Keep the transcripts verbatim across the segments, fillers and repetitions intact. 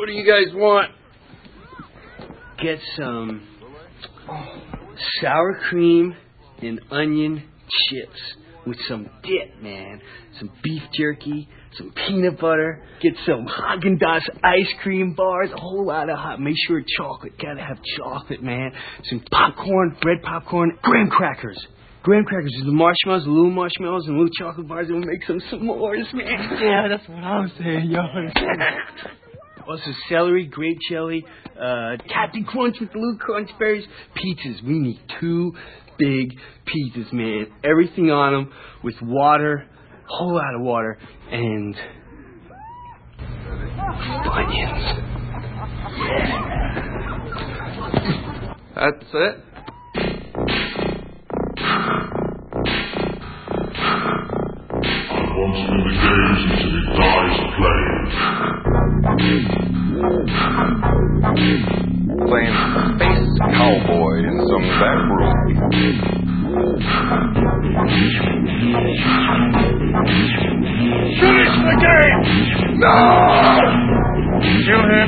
What do you guys want? Get some sour cream and onion chips with some dip, man. Some beef jerky, some peanut butter. Get some Haagen-Dazs ice cream bars, a whole lot of hot. Make sure chocolate. Gotta have chocolate, man. Some popcorn, bread popcorn, graham crackers. Graham crackers, the marshmallows, the little marshmallows, and little chocolate bars. And we'll make some s'mores, man. Yeah, that's what I'm saying, yo. Also, celery, grape jelly, uh, Captain Crunch with the little crunch berries. Pizzas. We need two big pizzas, man. Everything on them with water, a whole lot of water, and onions. Yeah. That's it? Once in the games until he dies playing. Playing Space Cowboy in some back room. Finish the game! No! Kill him!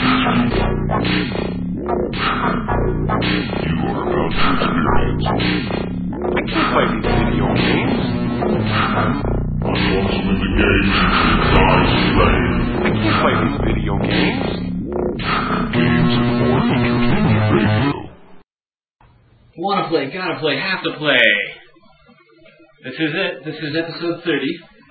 You are about to experience. I can't play these video games. Once in the games until he dies playing. I can't play these video games. Games for Entertainment Radio. Wanna play, gotta play, have to play. This is it. This is episode thirty.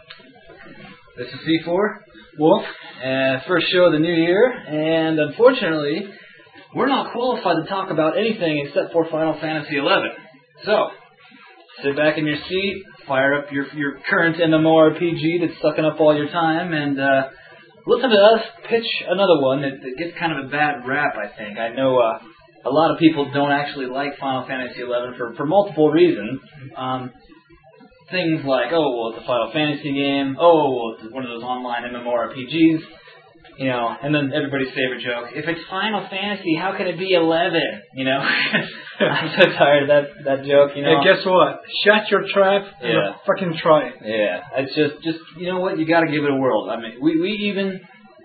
This is C four, Wolf, uh, first show of the new year, and unfortunately, we're not qualified to talk about anything except for Final Fantasy eleven. So, sit back in your seat, fire up your your current MMORPG that's sucking up all your time, and uh, listen to us pitch another one that, that gets kind of a bad rap, I think. I know uh, a lot of people don't actually like Final Fantasy eleven for, for multiple reasons. Um, things like, oh, well, it's a Final Fantasy game. Oh, well, it's one of those online MMORPGs. You know, and then everybody's favorite joke, if it's Final Fantasy, how can it be eleven? You know? I'm so tired of that, that joke, you know. Hey, guess what? Shut your trap and Yeah. fucking try it. Yeah, it's just, just you know what? You got to give it a whirl. I mean, we we even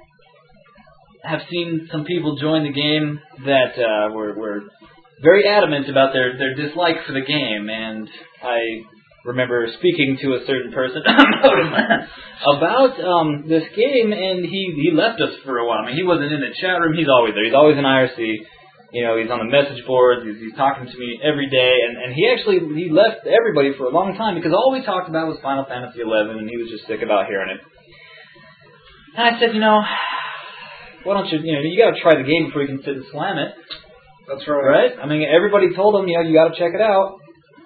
have seen some people join the game that uh, were were very adamant about their their dislike for the game, and I remember speaking to a certain person about um, this game, and he he left us for a while. I mean, he wasn't in the chat room. He's always there. He's always in I R C. You know, he's on the message boards. He's, he's talking to me every day, and, and he actually he left everybody for a long time because all we talked about was Final Fantasy eleven, and he was just sick about hearing it. And I said, you know, why don't you, you know, you got to try the game before you can sit and slam it. That's right. Right? I mean, everybody told him, you know, you got to check it out.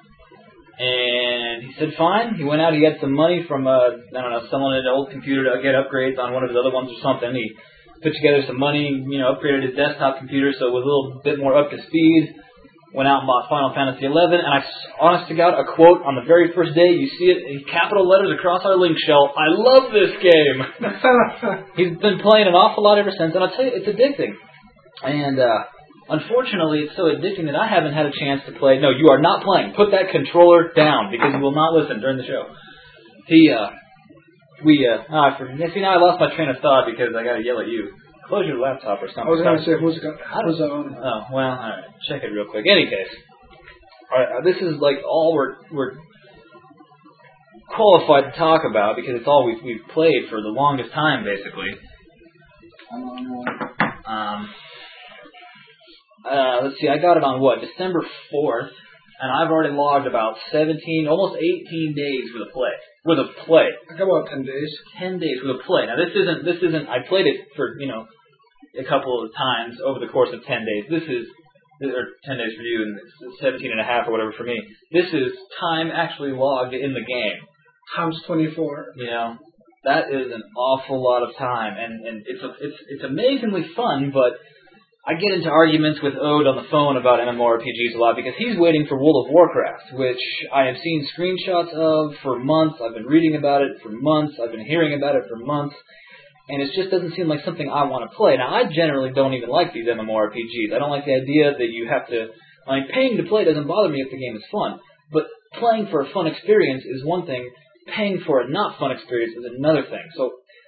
And he said, fine. He went out, he got some money from, uh, I don't know, someone at an old computer to get upgrades on one of his other ones or something. He put together some money, you know, upgraded his desktop computer so it was a little bit more up to speed. Went out and bought Final Fantasy eleven, and I, honest to God, a quote on the very first day, you see it in capital letters across our link shell, I love this game! He's been playing an awful lot ever since, and I'll tell you, it's addicting. And, uh... unfortunately, it's so addicting that I haven't had a chance to play. No, you are not playing. Put that controller down because you will not listen during the show. He, uh, we, uh, oh, I forget. See, now I lost my train of thought because I got to yell at you. Close your laptop or something. I was going to say, who's got, who's on? Oh, well, alright. Check it real quick. Any case. Alright, this is like all we're, we're qualified to talk about because it's all we've, we've played for the longest time, basically. Um... Uh, let's see, I got it on what, December fourth, and I've already logged about seventeen, almost eighteen days with a play. With a play. I got about ten days. ten days with a play. Now this isn't, this isn't, I played it for, you know, a couple of times over the course of ten days. This is, or ten days for you and seventeen and a half or whatever for me. This is time actually logged in the game. Times twenty-four. You know, that is an awful lot of time, and, and it's, a, it's, it's amazingly fun, but I get into arguments with Ode on the phone about MMORPGs a lot because he's waiting for World of Warcraft, which I have seen screenshots of for months. I've been reading about it for months. I've been hearing about it for months. And it just doesn't seem like something I want to play. Now, I generally don't even like these MMORPGs. I don't like the idea that you have to... I mean, paying to play doesn't bother me if the game is fun. But playing for a fun experience is one thing. Paying for a not fun experience is another thing. So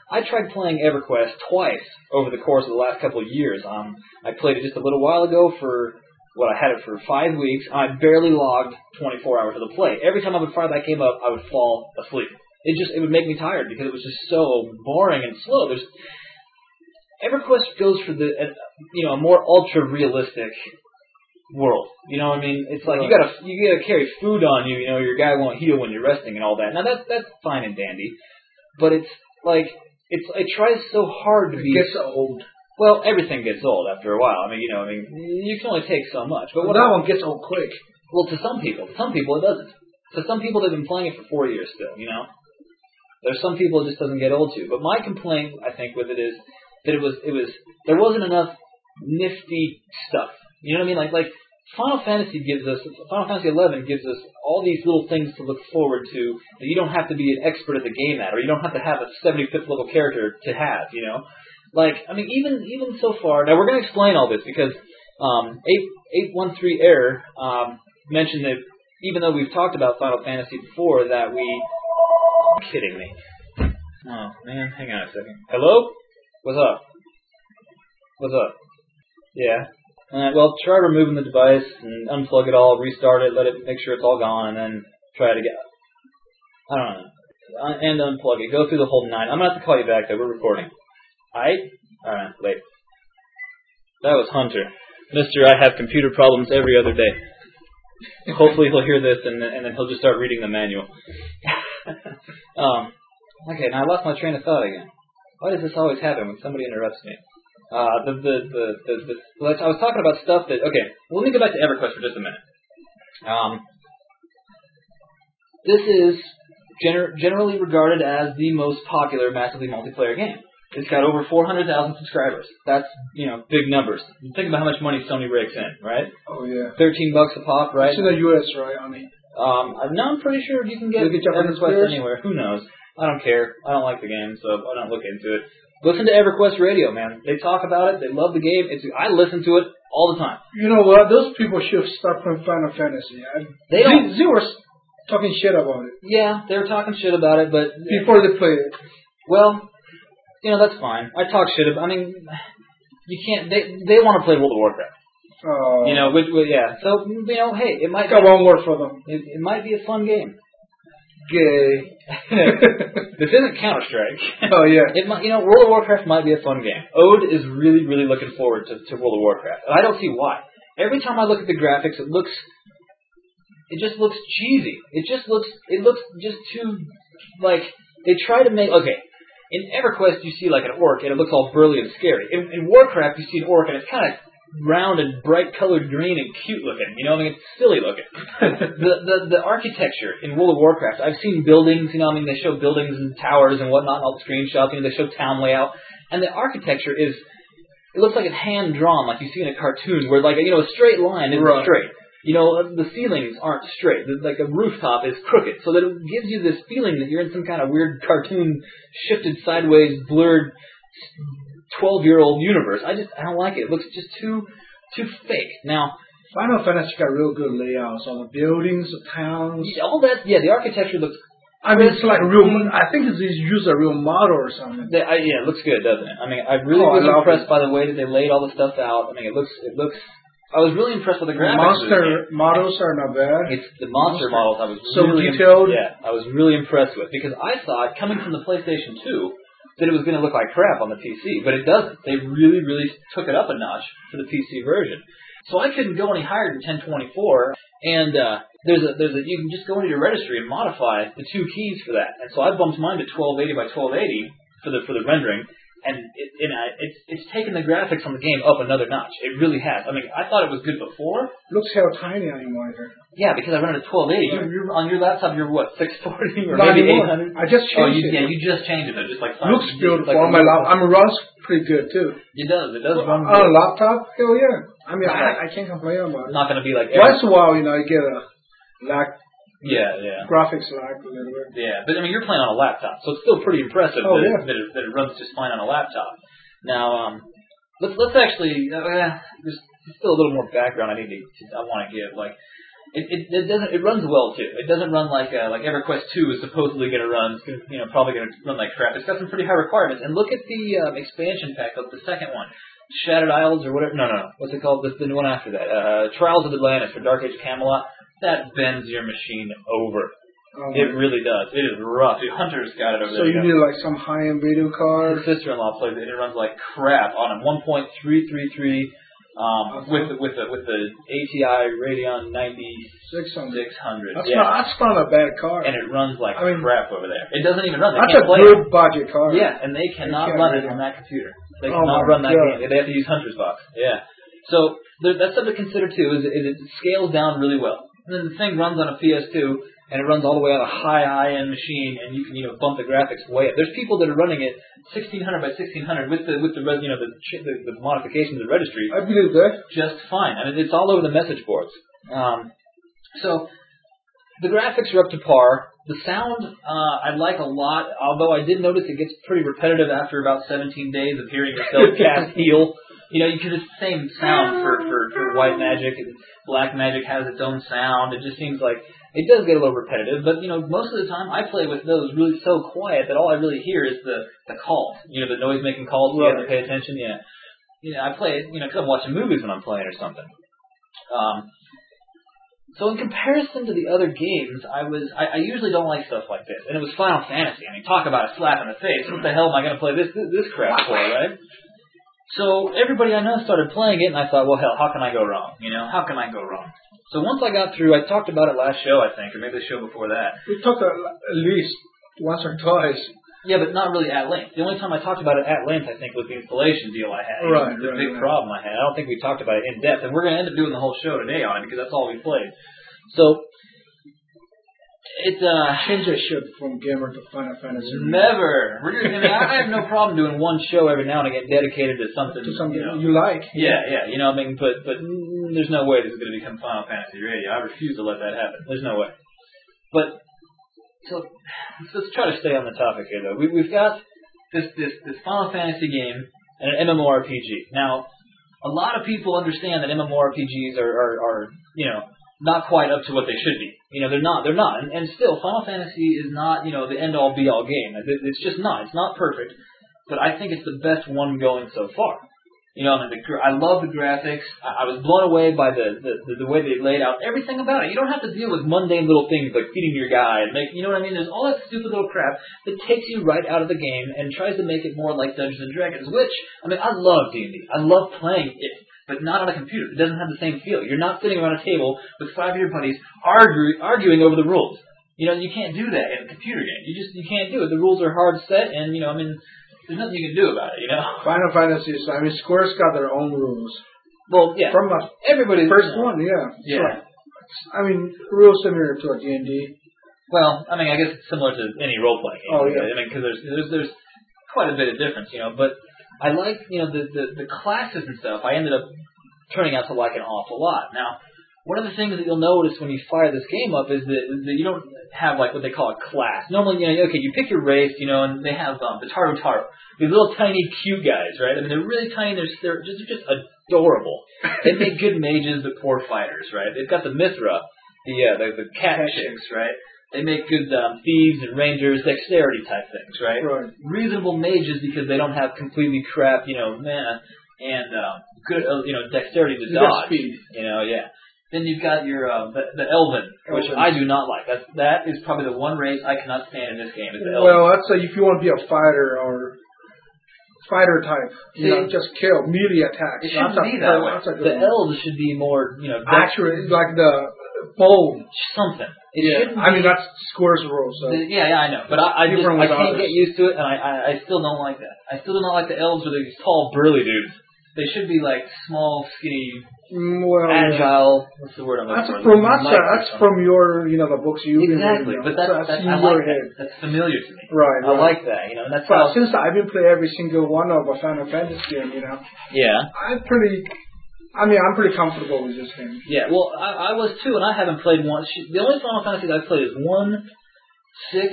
I tried playing EverQuest twice over the course of the last couple of years. Um, I played it just a little while ago for, what, I had it for five weeks. I barely logged twenty-four hours of the play. Every time I would fire that game up, I would fall asleep. It just, it would make me tired because it was just so boring and slow. There's, EverQuest goes for the, uh, you know, a more ultra-realistic world. You know what I mean? It's like you gotta you gotta carry food on you. You know, your guy won't heal when you're resting and all that. Now that's that's fine and dandy, but it's like it's it tries so hard to it be. It gets old. Well, everything gets old after a while. I mean, you know, I mean, you can only take so much. But well, that one gets old quick. Well, to some people, to some people it doesn't. To some people, they've been playing it for four years still. You know, there's some people it just doesn't get old to. But my complaint, I think, with it is that it was it was there wasn't enough nifty stuff. You know what I mean? Like like Final Fantasy gives us Final Fantasy eleven gives us all these little things to look forward to that you don't have to be an expert at the game at, or you don't have to have a seventy-fifth level character to have. You know, like I mean, even even so far. Now we're going to explain all this because um, eight eight one three error um, mentioned that even though we've talked about Final Fantasy before, that we. You're kidding me? Oh man, hang on a second. Hello? What's up? What's up? Yeah. Uh, well, try removing the device and unplug it all, restart it, let it make sure it's all gone, and then try it again. I don't know. Uh, and unplug it. Go through the whole nine. I'm going to have to call you back, though. We're recording. Alright? Alright, wait. That was Hunter. Mister I have computer problems every other day. Hopefully he'll hear this, and, and then he'll just start reading the manual. um, okay, now I lost my train of thought again. Why does this always happen when somebody interrupts me? Uh, the, the, the, the, the, let's, I was talking about stuff that, okay, well, let me go back to EverQuest for just a minute. Um, this is gener- generally regarded as the most popular massively multiplayer game. It's got over four hundred thousand subscribers. That's, you know, big numbers. Think about how much money Sony rakes in, right? Oh, yeah. thirteen bucks a pop, right? It's in the U S, right, I mean? Um, no, I'm pretty sure you can get you get EverQuest anywhere. Who knows? I don't care. I don't like the game, so I don't look into it. Listen to EverQuest Radio, man. They talk about it. They love the game. It's, I listen to it all the time. You know what? Those people should start playing Final Fantasy. I, They don't. Z, Z was talking shit about it. Yeah, they were talking shit about it, but before they played it. Well, you know that's fine. I talk shit about. I mean, you can't. They they want to play World of Warcraft. Oh. You know, which, which, yeah. So you know, hey, it might. Got one word for them. It, it might be a fun game. Gay. This isn't Counter-Strike. Oh, yeah. It might, you know, World of Warcraft might be a fun game. Ode is really, really looking forward to, to World of Warcraft. And I don't see why. Every time I look at the graphics, it looks, it just looks cheesy. It just looks, it looks just too, like, they try to make, okay, in EverQuest you see like an orc and it looks all burly and scary. In, in Warcraft you see an orc and it's kind of round and bright colored green and cute looking. You know, I mean, it's silly looking. the, the the architecture in World of Warcraft, I've seen buildings, you know, I mean, they show buildings and towers and whatnot in all the screenshots, you know, they show town layout. And the architecture is, it looks like it's hand drawn, like you see in a cartoon, where like, you know, a straight line isn't right. straight. You know, the ceilings aren't straight. Like a rooftop is crooked. So that it gives you this feeling that you're in some kind of weird cartoon, shifted sideways, blurred twelve-year-old universe. I just, I don't like it. It looks just too, too fake. Now, Final Fantasy got real good layouts on the buildings, the towns. All that, yeah, the architecture looks. I mean, it's like real. I think it's use a real model or something. They, I, yeah, it looks good, doesn't it? I mean, I really oh, was I impressed it. by the way that they laid all the stuff out. I mean, it looks, it looks. I was really impressed with the graphics. Monster models are not bad. It's the monster, monster. models. I was so really detailed. Im- yeah, I was really impressed with because I thought coming from the PlayStation two that it was going to look like crap on the P C, but it doesn't. They really, really took it up a notch for the P C version. So I couldn't go any higher than ten twenty-four, and uh, there's a there's a you can just go into your registry and modify the two keys for that. And so I bumped mine to twelve eighty by twelve eighty for the for the rendering. And it, it, it's it's taken the graphics on the game up another notch. It really has. I mean, I thought it was good before. Looks how tiny on your monitor. Yeah, because I run it at twelve eighty. You, you're, on your laptop, you're what, six forty or Not maybe anymore. eight hundred? I just changed oh, you, it. Yeah, you just changed it. Just like looks beautiful like on my laptop. I mean, runs pretty good too. It does. It does well, run on good. a laptop. Hell yeah. I mean, I, I, I can't complain about it. It's not going to be like once in a while, you know, you get a lag. Yeah, yeah. Graphics lag a little bit. Yeah, but I mean, you're playing on a laptop, so it's still pretty impressive oh, that, yeah. it, that, it, that it runs just fine on a laptop. Now, um, let's let's actually. Uh, there's still a little more background I need to. I want to give. Like, it, it it doesn't it runs well too. It doesn't run like uh, like EverQuest two is supposedly going to run. It's gonna, you know probably going to run like crap. It's got some pretty high requirements. And look at the um, expansion pack of the second one, Shattered Isles or whatever. No, no, no. What's it called? The, the one after that, uh, Trials of Atlantis for Dark Age of Camelot. That bends your machine over. Um, It really does. It is rough. Dude, Hunter's got it over so there. you need like some high-end video card. His sister-in-law plays it, and it runs like crap on a one point three three three um, Okay. with the, with the with the A T I Radeon six hundred. ninety-six hundred. That's Yeah, not that's not a bad card. and it runs like I mean, crap over there. It doesn't even run. They That's can't a play good it. budget card. Yeah, and they cannot can't run it run on it. that computer. They Oh cannot my run that God. game. They have to use Hunter's Box. Yeah. So there, that's something to consider too. Is, is it scales down really well, and then the thing runs on a P S two. And it runs all the way on a high, high-end machine, and you can, you know, bump the graphics way up. There's people that are running it sixteen hundred by sixteen hundred with the, with the, res- you know, the, the, the modifications of the registry. I believe that. Just fine. I mean, it's all over the message boards. Um, so the graphics are up to par. The sound uh, I like a lot, although I did notice it gets pretty repetitive after about seventeen days of hearing yourself cast heal. You know, because it's the same sound for, for, for White Magic, and Black Magic has its own sound. It just seems like it does get a little repetitive, but, you know, most of the time I play with those really so quiet that all I really hear is the, the calls. You know, the noise-making calls, so you have to pay attention, yeah. You know, I play it, you know, because I'm watching movies when I'm playing or something. Um, so in comparison to the other games, I was, I, I usually don't like stuff like this. And it was Final Fantasy. I mean, talk about a slap in the face. What the hell am I going to play this, this, this crap for, right? So everybody I know started playing it, and I thought, well, hell, how can I go wrong? You know, how can I go wrong? So once I got through, I talked about it last show, I think, or maybe the show before that. We talked at least once or twice. Yeah, but not really at length. The only time I talked about it at length, I think, was the installation deal I had. Right, The right, big right. problem I had. I don't think we talked about it in depth, and we're going to end up doing the whole show today on it because that's all we played. So it's uh Change that shit from gamer to Final Fantasy. never. We're just, I mean, I have no problem doing one show every now and again dedicated to something. To something you know. you like. Yeah, yeah, you know, I mean, but but mm, there's no way this is going to become Final Fantasy Radio. I refuse to let that happen. There's no way. But so let's, let's try to stay on the topic here, though. We, we've got this this this Final Fantasy game and an MMORPG. Now, a lot of people understand that MMORPGs are are, are you know not quite up to what they should be. You know, they're not. They're not. And, and still, Final Fantasy is not, you know, the end-all, be-all game. It, it's just not. It's not perfect. But I think it's the best one going so far. You know, I mean, the, I love the graphics. I, I was blown away by the, the, the, the way they laid out everything about it. You don't have to deal with mundane little things like feeding your guy and make, you know what I mean? There's all that stupid little crap that takes you right out of the game and tries to make it more like Dungeons and Dragons, which, I mean, I love D and D. I love playing it. But not on a computer. It doesn't have the same feel. You're not sitting around a table with five of your buddies argue, arguing over the rules. You know, you can't do that in a computer game. You just you can't do it. The rules are hard set, and you know, I mean, there's nothing you can do about it. You know. Final Fantasy is, I mean, Square's got their own rules. Well, yeah. From the Everybody. first you know, one, yeah. Yeah. So, I mean, real similar to a D and D. Well, I mean, I guess it's similar to any role playing game. Oh, yeah. Right? I mean, because there's there's there's quite a bit of difference, you know. But I like, you know, the, the, the classes and stuff. I ended up turning out to like an awful lot. Now, one of the things that you'll notice when you fire this game up is that, is that you don't have like what they call a class. Normally, you know, okay, you pick your race, you know, and they have um, the Taru Taru, these little tiny cute guys, right? I mean, they're really tiny. They're they're just, they're just adorable. They make good mages, but poor fighters, right? They've got the Mithra, the uh, the, the cat chicks, right? They make good um, thieves and rangers, dexterity type things, right? Right. Reasonable mages because they don't have completely crap, you know, mana and um, good, uh, you know, dexterity to You got dodge. speed. You know, yeah. Then you've got your uh, the, the Elven, which Elven. I do not like. That that is probably the one race I cannot stand in this game. Is the Elven. Well, I'd say if you want to be a fighter or fighter type, you See, know, just kill melee attacks. it shouldn't That's be a- that way. that's a good The one. elves should be more, you know, dex- Accurate, like the bow. something. It Yeah, shouldn't I be, mean that's Square's rule. So the- yeah, yeah, I know, but I, I just Different I with can't others. get used to it, and I, I I still don't like that. I still do not like the elves with these tall, burly dudes. They should be like small, skinny, mm, well, agile. What's the word I'm That's looking for? from that's, Like that's something. from your you know the books you've been Exactly, reading. but that's, that's, that's in I your like head. that. That's familiar to me. Right, I right. like that, you know, and that's But how. since I've been playing every single one of a Final Fantasy game, you know, Yeah, I'm pretty. I mean, I'm pretty comfortable with this game. yeah. Well, I, I was too, and I haven't played one. The only Final Fantasy I've played is one, six,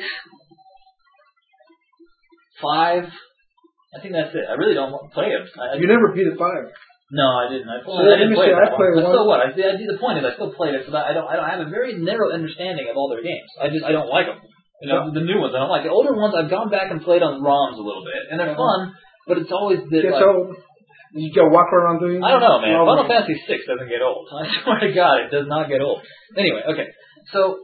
five. I think that's it. I really don't want to play them. I, You never beat a five. No, I didn't. I, well, So, I didn't let me play see, that I one. played But one- so what? I, I, the point is, I still played it, so that I don't. I don't I have a very narrow understanding of all their games. I just I don't like them. You know, the new ones I don't like. The older ones I've gone back and played on ROMs a little bit, and they're Uh-huh. fun. But it's always the Get like, so you can walk around doing. I don't know, man. long Final way. Fantasy six doesn't get old. I swear to God, it does not get old. Anyway, okay. So,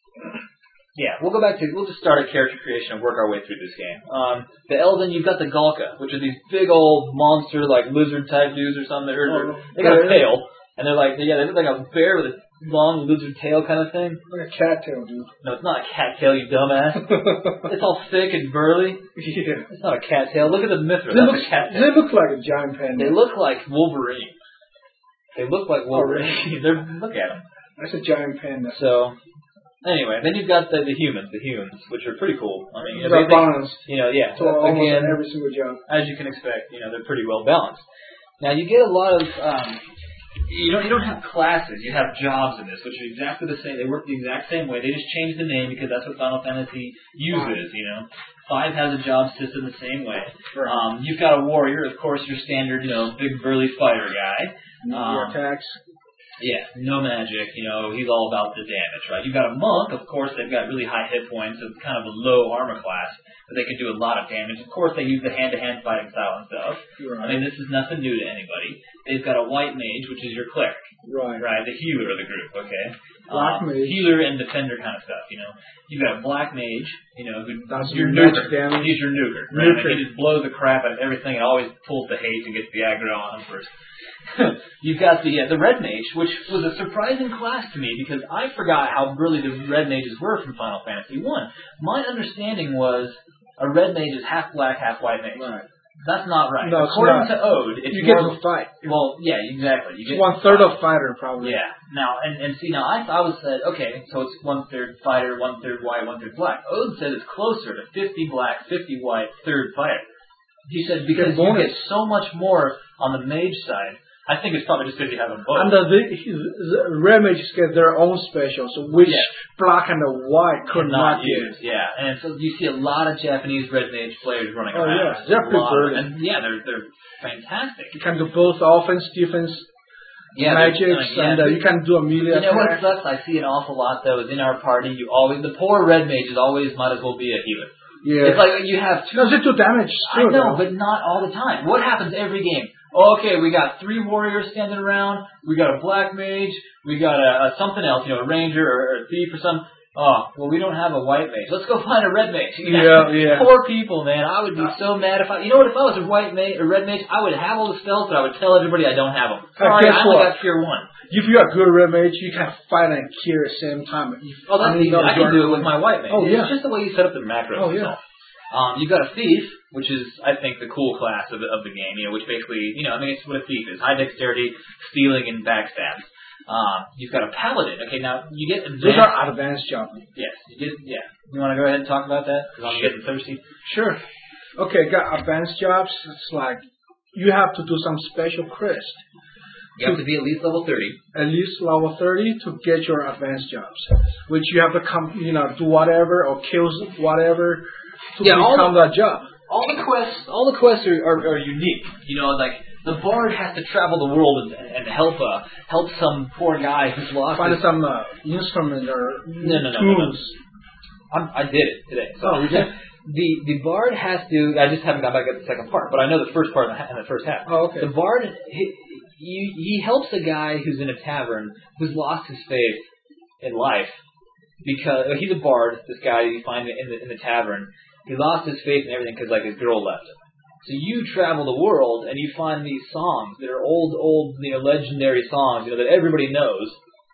yeah, we'll go back to, we'll just start at character creation and work our way through this game. Um, the Elden, you've got the Galka, which are these big old monster, like lizard-type dudes or something. They're, they're, they got a tail, and they're like, yeah, they look like a bear with a long lizard tail kind of thing. Like a cat tail, dude. No, it's not a cat tail, you dumbass. It's all thick and burly. Yeah. It's not a cat tail. Look at the Mithra. They That's look, a cat tail. they look like a giant panda. They look like Wolverine. They look like Wolverine. They're, look at them. That's a giant panda. So, anyway, then you've got the, the humans, the humans, which are pretty cool. I mean, you know, They're they, balanced. you know, yeah. So almost Again, every single job. as you can expect, you know, they're pretty well balanced. Now, you get a lot of, um, you don't, you don't have classes, you have jobs in this, which are exactly the same. They work the exact same way. They just changed the name because that's what Final Fantasy uses, you know. Five has a job system the same way. Right. Um, you've got a warrior, of course, your standard, you know, big burly fighter guy. Um, Um, attacks. Yeah, no magic, you know, he's all about the damage, right? You've got a monk, of course, they've got really high hit points, so it's kind of a low armor class, but they can do a lot of damage. Of course, they use the hand-to-hand fighting style and stuff. Right. I mean, this is nothing new to anybody. They've got a white mage, which is your cleric, Right. right? The healer of the group, okay? Black um, mage. Healer and defender kind of stuff, you know. You've got a black mage, you know, who That's your magic nuker. damage. He's your nuker, right? Nuker. He just blows the crap out of everything and always pulls the hate and gets the aggro on him first. You've got the uh, the red mage, which was a surprising class to me because I forgot how really the red mages were from Final Fantasy One. My understanding was a red mage is half black, half white mage. Right. That's not right. No, it's According not. to Ode, it's You get more, to fight. well, yeah, exactly. You It's get one third of fighter, probably. yeah. Now and and see now I I was said okay, so it's one third fighter, one third white, one third black. Ode said it's closer to fifty black, fifty white, third fighter. He said because you get so much more on the mage side. I think it's probably just because you have them both. And the, the, the red mages get their own special, so which Yeah. black and the white could not not used, get. yeah. And so you see a lot of Japanese red mage players running Oh, around. yeah. They're A pretty lot of- brilliant. And yeah, they're they're fantastic. You can do both offense, defense, Yeah, they're- magics, like, yeah, and uh, you can do a melee You know what attack. sucks? I see an awful lot though. Is in our party, you always the poor red mages always might as well be a healer. Yeah. It's like you have two. No, they do damage I too, know, though. but not all the time. What happens every game? Oh, okay, we got three warriors standing around. We got a black mage. We got a, a something else, you know, a ranger or, or a thief or something. Oh, well, we don't have a white mage. Let's go find a red mage. Yeah, yeah. Poor people, man. I would be so mad if I. You know what? If I was a white mage, a red mage, I would have all the spells, but I would tell everybody I don't have them. Sorry, guess I only what? got tier one. If you're a good red mage, you can fight and kill at the same time. If, Oh, that's I mean, easy. no, I can you're- do it with my white mage. Oh, yeah. It's just the way you set up the macros. Oh, and yeah. stuff. Um, you've got a thief, which is, I think, the cool class of the, of the game, you know, which basically, you know, I mean, it's what a thief is. High dexterity, stealing, and backstab. Um, you've got a paladin. Okay, now, you get advanced... Those are advanced jobs. Yes, you get, yeah. You want to go ahead and talk about that? Because I'm getting thirsty. Sure. Okay, got advanced jobs. It's like you have to do some special quest. You have to be at least level thirty. At least level thirty to get your advanced jobs, which you have to come, you know, do whatever or kill whatever to Yeah, all become that job. All the quests, all the quests are, are, are unique. You know, like the bard has to travel the world and, and help uh, help some poor guy who's lost. Find his, some uh, instrument or no, no, no, tools. no, no. I'm, I did it today. So Oh, you did? the the bard has to. I just haven't got back at the second part, but I know the first part in the, in the first half. Oh, okay. The bard, he, he he helps a guy who's in a tavern who's lost his faith in life because he's a bard. This guy you find in the in the tavern. He lost his faith and everything because, like, his girl left him. So you travel the world and you find these songs that are old, old, you know, legendary songs, you know, that everybody knows,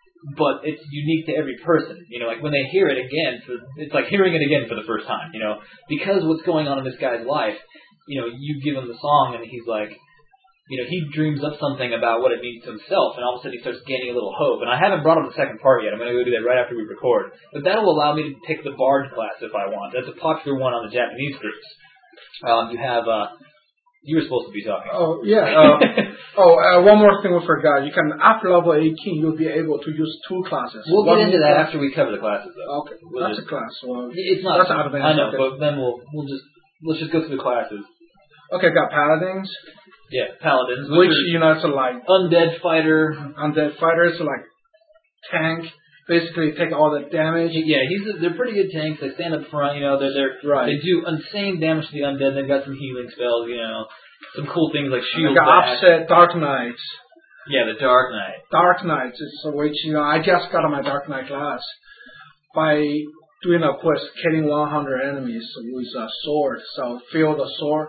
but it's unique to every person. You know, like when they hear it again, for, it's like hearing it again for the first time. You know, because what's going on in this guy's life, you know, you give him the song and he's like, you know, he dreams up something about what it means to himself, and all of a sudden he starts gaining a little hope. And I haven't brought up the second part yet. I'm going to go do that right after we record. But that'll allow me to pick the Bard class if I want. That's a popular one on the Japanese groups. Um, you have, uh, you were supposed to be talking. Oh, yeah. Uh, oh, uh, one more thing we forgot. You can, after level eighteen, you'll be able to use two classes. We'll One get into new that class- after we cover the classes, though. Okay, We'll that's just- a class. Well, It's not. That's advanced, I know, okay. but then we'll we'll just let's just go through the classes. okay, got paladins. Yeah, paladins. Which, you know, it's a, like... Undead fighter. Undead fighters, like tank. Basically, take all the damage. Yeah, he's a, they're pretty good tanks. They stand up front, you know. They're, they're right. They do insane damage to the undead. They've got some healing spells, you know. Some cool things like shield. Like Opset, Dark Knights. Yeah, the Dark Knight. Dark Knights is which, you know, I just got on my Dark Knight class by doing a quest, killing one hundred enemies with a sword. So fill the sword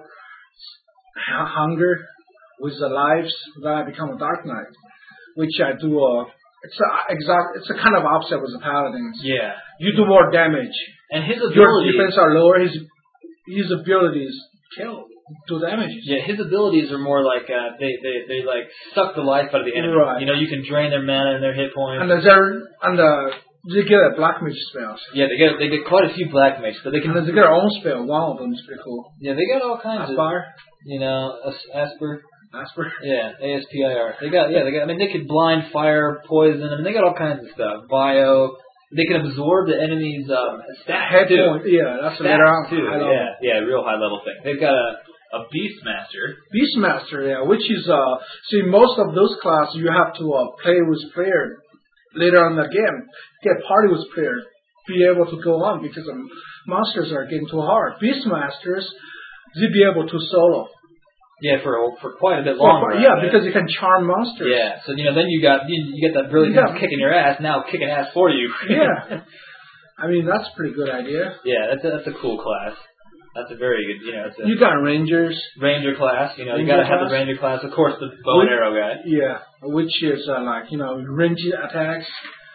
hunger with the lives, then I become a Dark Knight, which I do a. It's a exact. It's a kind of opposite with the paladins. Yeah, you do more damage, and his abilities. Your defense are lower. His his abilities kill. Do damage. Yeah, his abilities are more like uh, they, they they like suck the life out of the enemy. Right. You know, you can drain their mana and their hit points. And the and the they get a black mage spells. Yeah, they get they get quite a few black mages, but they can. And they get their own spell. One of them is pretty cool. Yeah, they got all kinds Aspire. of. You know, As- Asper. Asper. Yeah, A S P I R. They got yeah, they got. I mean, they could blind, fire, poison. I mean, they got all kinds of stuff. Bio. They can absorb the enemy's um, stats Head too. point. Yeah, that's stats a better too. Yeah, yeah, real high level thing. They've got a. A Beastmaster. Beastmaster, yeah, which is, uh, see, most of those classes you have to uh, play with player later on in the game, get party with players, be able to go on because the monsters are getting too hard. Beastmasters, they be able to solo. Yeah, for for quite a bit longer. For, yeah, right? Because you can charm monsters. Yeah, so, you know, then you got you, you get that brilliant yeah. kicking your ass, now kicking ass for you. Yeah. I mean, that's a pretty good idea. Yeah, that's a, that's a cool class. That's a very good, you know. It's a you got Rangers. Ranger class, you know, Ranger you gotta class. have the Ranger class. Of course, the bow and arrow guy. Yeah, which is uh, like, you know, range attacks,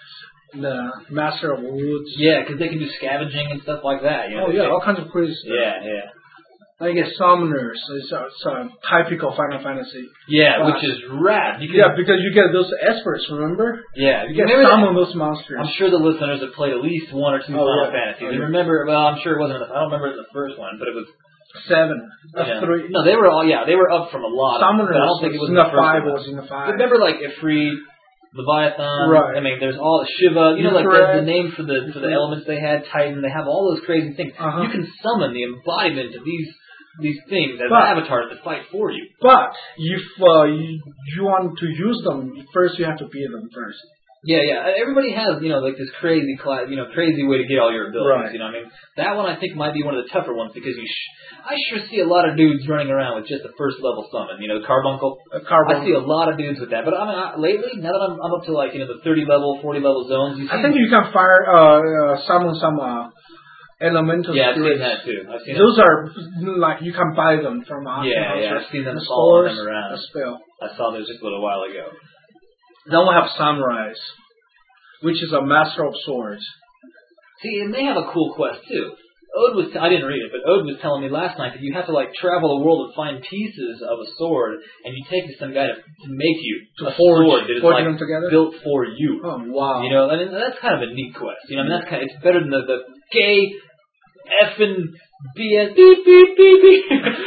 the Master of Woods. Yeah, because they can do scavenging and stuff like that. You know, oh, yeah, they, all kinds of crazy stuff. Yeah, yeah. I get Summoners. It's a, it's a typical Final Fantasy. Yeah, class. which is rad. You can, yeah, because you get those experts, remember? Yeah. You get summon those monsters. I'm sure the listeners have played at least one or two oh, Final yeah. Fantasies. Oh, and yeah. remember, well, I'm sure it wasn't, I don't remember it in the first one, but it was Seven. Uh, yeah. Three. No, they were all, yeah, they were up from a lot. Summoners. But I don't think it was in in the, the first five. one. Was in the five. Remember, like, Ifrit, Leviathan. Right. I mean, there's all Shiva. You know, like the, the name for the for the Euphrates. elements they had. Titan. They have all those crazy things. Uh-huh. You can summon the embodiment of these these things as but, avatars to fight for you. But if uh, you, you want to use them, first you have to beat them first. Yeah, yeah. Everybody has, you know, like this crazy, class, you know, crazy way to get all your abilities. Right. You know, what I mean, that one I think might be one of the tougher ones because you, sh- I sure see a lot of dudes running around with just the first level summon. You know, Carbuncle. A carbuncle. I see a lot of dudes with that. But I mean, I, lately, now that I'm, I'm up to like you know the thirty level, forty level zones, you see I think you can fire uh, uh, summon some uh, elemental yeah, spirits. I've seen that too. I've seen Those that. are like you can buy them from uh, yeah, yeah. I've seen them the following stores, them around. A spell. I saw those just a little while ago. Then we have Sunrise, which is a Master of Swords. See, and they have a cool quest too. Ode was t- I didn't read it, but Ode was telling me last night that you have to like travel the world and find pieces of a sword, and you take it to some guy to, to make you To a forge, sword that is forge like them together? built for you. Oh wow! You know, I mean that's kind of a neat quest. You know, I mean that's kind of, it's better than the, the gay effing B S beep beep beep beep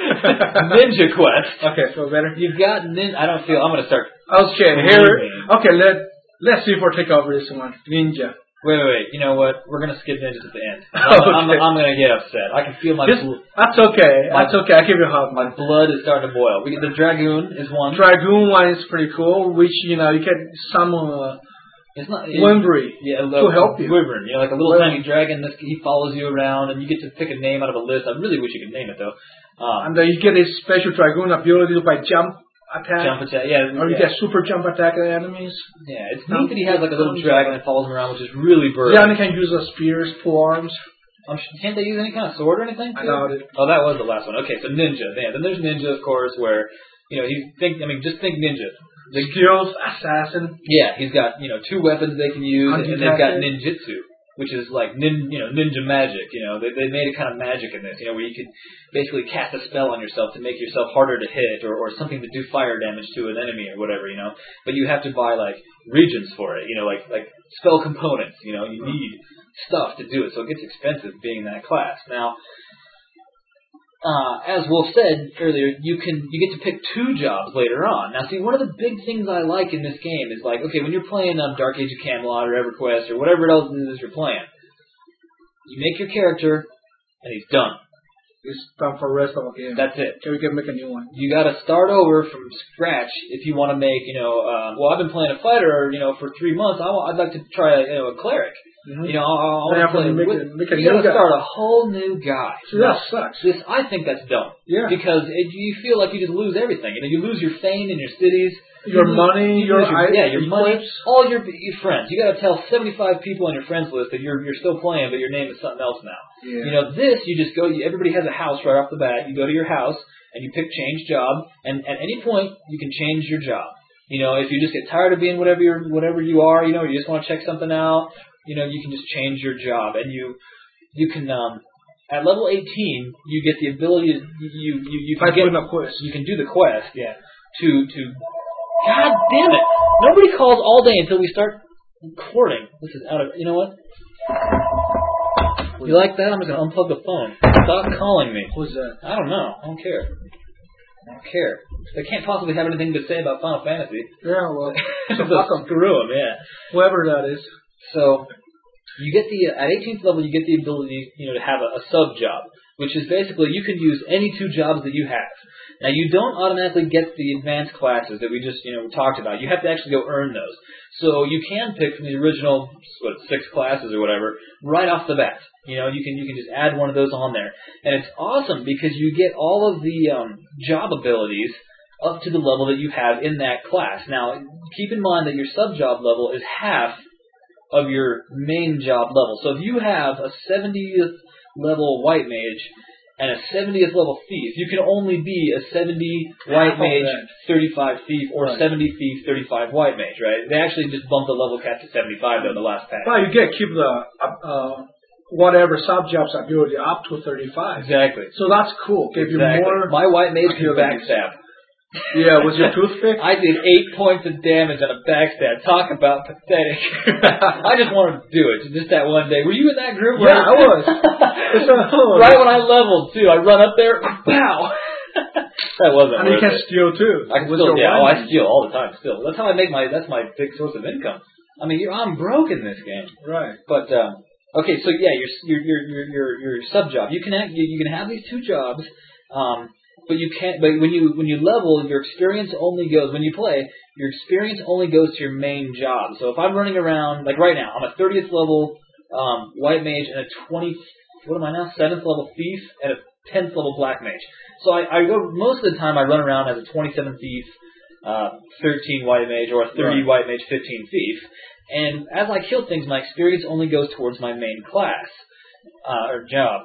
ninja quest. Okay, feel better. You've got nin. I don't feel. I'm gonna start. Okay, here. Okay, let let's see if we'll take over this one. Ninja. Wait, wait, wait. You know what? We're gonna skip ninjas at the end. I'm, Okay. I'm, I'm gonna get upset. I can feel my. This, bl- that's okay. My- That's okay. I give you a hug. My blood is starting to boil. We get the dragoon is one. Dragoon one is pretty cool, which you know you can summon uh, It's not it's, Wimbury yeah, to help you. Wyvern, you know, like a little Wyvern. tiny dragon. This he follows you around, and you get to pick a name out of a list. I really wish you could name it though. Um, And then you get a special Dragoon ability by jump attack. jump attack, yeah. Or you yeah. get super jump attack at enemies. Yeah, it's neat that he has like a little dragon that follows him around, which is really burly. Yeah, and you can use the spears, forearms. Um, can't they use any kind of sword or anything? I too? doubt it. Oh, that was the last one. Okay, so ninja. Yeah, then there's ninja, of course, where you know you think. I mean, just think ninja. The, Skills, assassin. yeah, he's got you know two weapons they can use, and they've got Undetected. ninjutsu, which is like nin, you know ninja magic. You know, they they made a kind of magic in this. You know, where you can basically cast a spell on yourself to make yourself harder to hit, or or something to do fire damage to an enemy or whatever. You know, but you have to buy like regions for it. You know, like like spell components. You know, you need stuff to do it, so it gets expensive being that class. Now, uh, as Wolf said earlier, you can you get to pick two jobs later on. Now, see, one of the big things I like in this game is like, okay, when you're playing um, Dark Age of Camelot or EverQuest or whatever else it is you're playing, you make your character and he's done. It's done for the rest of the game. That's it. Okay, we can make a new one. You got to start over from scratch if you want to make, you know. Uh, well, I've been playing a fighter, you know, for three months. I want, I'd like to try, you know, a cleric. Mm-hmm. You know, I want Yeah, to play. make With, a- make a you got new to guy. start a whole new guy. So that sucks. This, I think that's dumb. Yeah. Because it, you feel like you just lose everything. You know, you lose your fame in your cities. Your You lose- money, you your lose your, i- yeah, your money, equips. all your your friends. You got to tell seventy-five people on your friends list that you're you're still playing, but your name is something else now. Yeah. You know, this you just go. You, everybody has a house right off the bat. You go to your house and you pick change job, and at any point you can change your job. You know, if you just get tired of being whatever you're, whatever you are, you know, you just want to check something out. You know, you can just change your job, and you you can um, at level eighteen you get the ability to you you you can By get doing a quest. you can do the quest, yeah. To to God damn it! Nobody calls all day until we start recording. This is out of you know what? You like that? I'm just gonna unplug the phone. Stop calling me. Who's that? I don't know. I don't care. I don't care. They can't possibly have anything to say about Final Fantasy. Yeah, well, so So fuck 'em. screw them, yeah. Whoever that is. So you get the at eighteenth level, you get the ability, you know, to have a, a sub job, which is basically you can use any two jobs that you have. Now you don't automatically get the advanced classes that we just you know talked about. You have to actually go earn those. So you can pick from the original what six classes or whatever right off the bat. You know, you can you can just add one of those on there, and it's awesome because you get all of the um, job abilities up to the level that you have in that class. Now keep in mind that your sub job level is half of your main job level. So if you have a seventieth level white mage and a seventieth level thief, you can only be a seventy white Half of mage, that. thirty-five thief, or Right. seventy thief, thirty-five white mage, right? They actually just bumped the level cap to seventy-five though, the last patch. But you get keep the uh, uh, whatever sub jobs ability up to thirty-five. Exactly. So that's cool. Give exactly. you more. My white mage can abilities. backstab. Yeah, with your toothpick. I did eight points of damage on a backstab. Talk about pathetic. I just wanted to do it just that one day. Were you in that group? Yeah, I was. It's a- right when I leveled too, I run up there, pow. That wasn't And you worth can it. steal too. I can with still, your yeah, oh, I weapons. steal all the time. Still, that's how I make my. That's my big source of income. I mean, you're, I'm broke in this game. Right. But um, okay, so yeah, your your your your your, your sub job. You can have, you, you can have these two jobs. Um, But you can't. But when you when you level, your experience only goes when you play. Your experience only goes to your main job. So if I'm running around like right now, I'm a thirtieth level um, white mage and a twenty. What am I now? seventh level thief and a tenth level black mage. So I, I go most of the time I run around as a twenty-seven thief, uh, thirteen white mage, or a thirty Right. white mage, fifteen thief. And as I kill things, my experience only goes towards my main class uh, or job.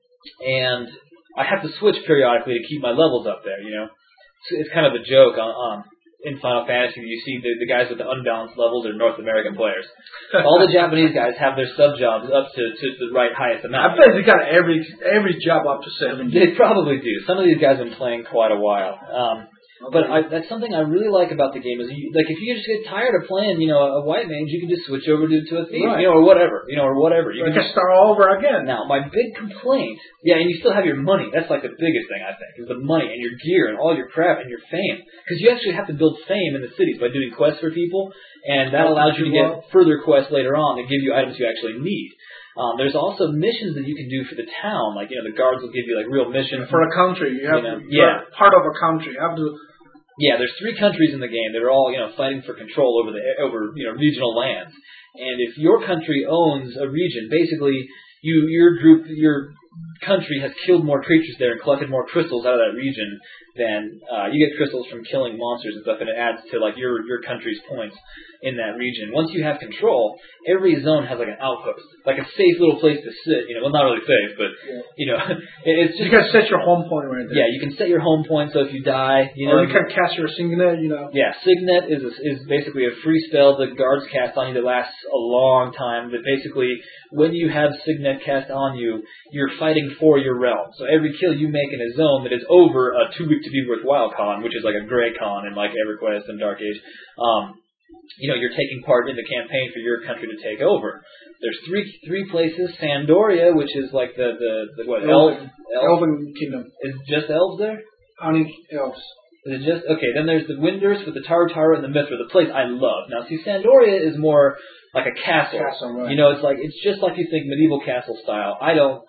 And I have to switch periodically to keep my levels up there, you know. It's, it's kind of a joke on, um, in Final Fantasy. You see the, the guys with the unbalanced levels are North American players. All the Japanese guys have their sub jobs up to, to the right highest I amount. bet they got every every job up to seventy. They probably do. Some of these guys have been playing quite a while. Um, But I, that's something I really like about the game is you, like if you just get tired of playing, you know, a white mage, you can just switch over to, to a thief, Right. you know, or whatever, you know, or whatever. You You can can just start all over again. Now, my big complaint, yeah, and you still have your money. That's like the biggest thing, I think, is the money and your gear and all your crap and your fame. Because you actually have to build fame in the cities by doing quests for people, and that allows you to get further quests later on that give you items you actually need. Um, there's also missions that you can do for the town. Like, you know, the guards will give you, like, real missions. For a country, you have You know, to, yeah. you're part of a country. You have to. Yeah, there's three countries in the game that are all, you know, fighting for control over the over, you know, regional lands. And if your country owns a region, basically, you your group, your country has killed more creatures there and collected more crystals out of that region than uh, you get crystals from killing monsters and stuff, and it adds to like your your country's points in that region. Once you have control, every zone has like an outpost, like a safe little place to sit. You know, well, not really safe, but Yeah. you know, it's just You can set your home point right there. yeah, you can set your home point. So if you die, you know, Or you can cast your signet. You know. yeah, Signet is a, is basically a free spell that guards cast on you that lasts a long time. That basically, when you have Signet cast on you, you're fighting for your realm. So every kill you make in a zone that is over a too weak to be worthwhile con, which is like a gray con in like EverQuest and Dark Age, um, you know, you're taking part in the campaign for your country to take over. There's three three places. Sandoria, which is like the the, the what elf, Elven, elf Elven Kingdom. is just elves there. Only elves. Is it just okay? Then there's the Windurst with the Taru Taru and the Mithra, the place I love. Now, see, Sandoria is more like a castle. Castle, right. You know, it's like it's just like you think medieval castle style. I don't.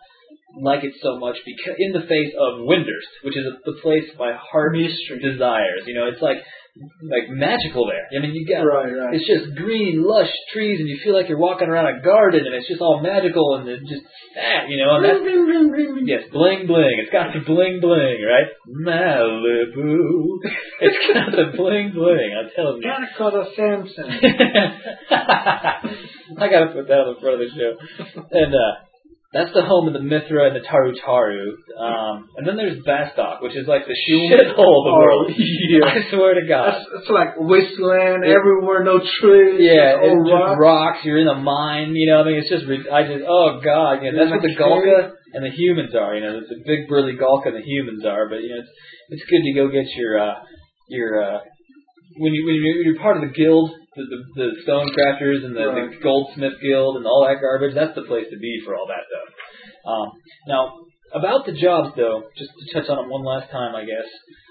like it so much because in the face of Windurst, which is the place my heart Mystery. desires. You know, it's like like magical there. I mean, you got right, right. it's just green, lush trees, and you feel like you're walking around a garden, and it's just all magical and it just fat, you know. And that's, bling, bling, bling, bling. yes, bling bling. It's got the bling bling, right? Malibu. It's got the bling bling. I'm telling you. Gotta call the Samson. I gotta put that on the front of the show. And uh, that's the home of the Mithra and the Taru Taru. Um, and then there's Bastok, which is like the shithole of the world. Yeah. I swear to God. It's, it's like wasteland It, everywhere, no trees. Yeah, all it's rocks. just rocks. You're in a mine. You know, I mean, it's just. I just. Oh God. You know, that's what the Gulka and the humans are. You know, the big burly Gulka and the humans are. But you know, it's it's good to go get your uh, your uh, when you when you're part of the guild. The, the, the stone crafters and the, right. the goldsmith guild and all that garbage, that's the place to be for all that stuff. Um, now, about the jobs, though, just to touch on it one last time, I guess,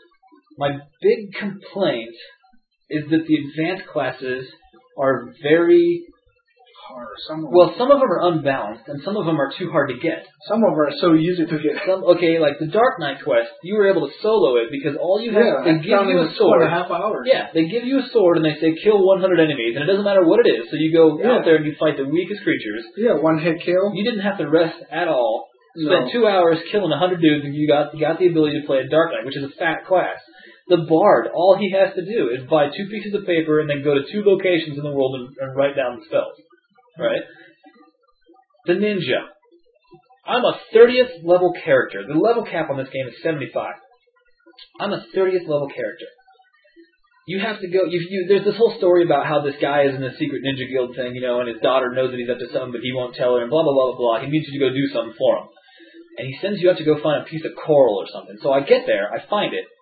my big complaint is that the advanced classes are very hard. Some of well, them. some of them are unbalanced, and some of them are too hard to get. Some of them are so easy to get. Some, okay, like the Dark Knight quest, you were able to solo it because all you have, Yeah, they give you a sword. Two and a half hours. Yeah, they give you a sword and they say kill one hundred enemies, and it doesn't matter what it is. So you go Yeah. out there and you fight the weakest creatures. Yeah, one hit kill. You didn't have to rest at all. No. Spent two hours killing a hundred dudes, and you got you got the ability to play a Dark Knight, which is a fat class. The Bard, all he has to do is buy two pieces of paper and then go to two locations in the world and, and write down the spells. Right? The Ninja. I'm a thirtieth level character. The level cap on this game is seventy-five. I'm a thirtieth level character. You have to go. You, you, there's this whole story about how this guy is in the secret ninja guild thing, you know, and his daughter knows that he's up to something, but he won't tell her, and blah blah blah blah blah. He needs you to go do something for him, and he sends you out to go find a piece of coral or something. So I get there, I find it.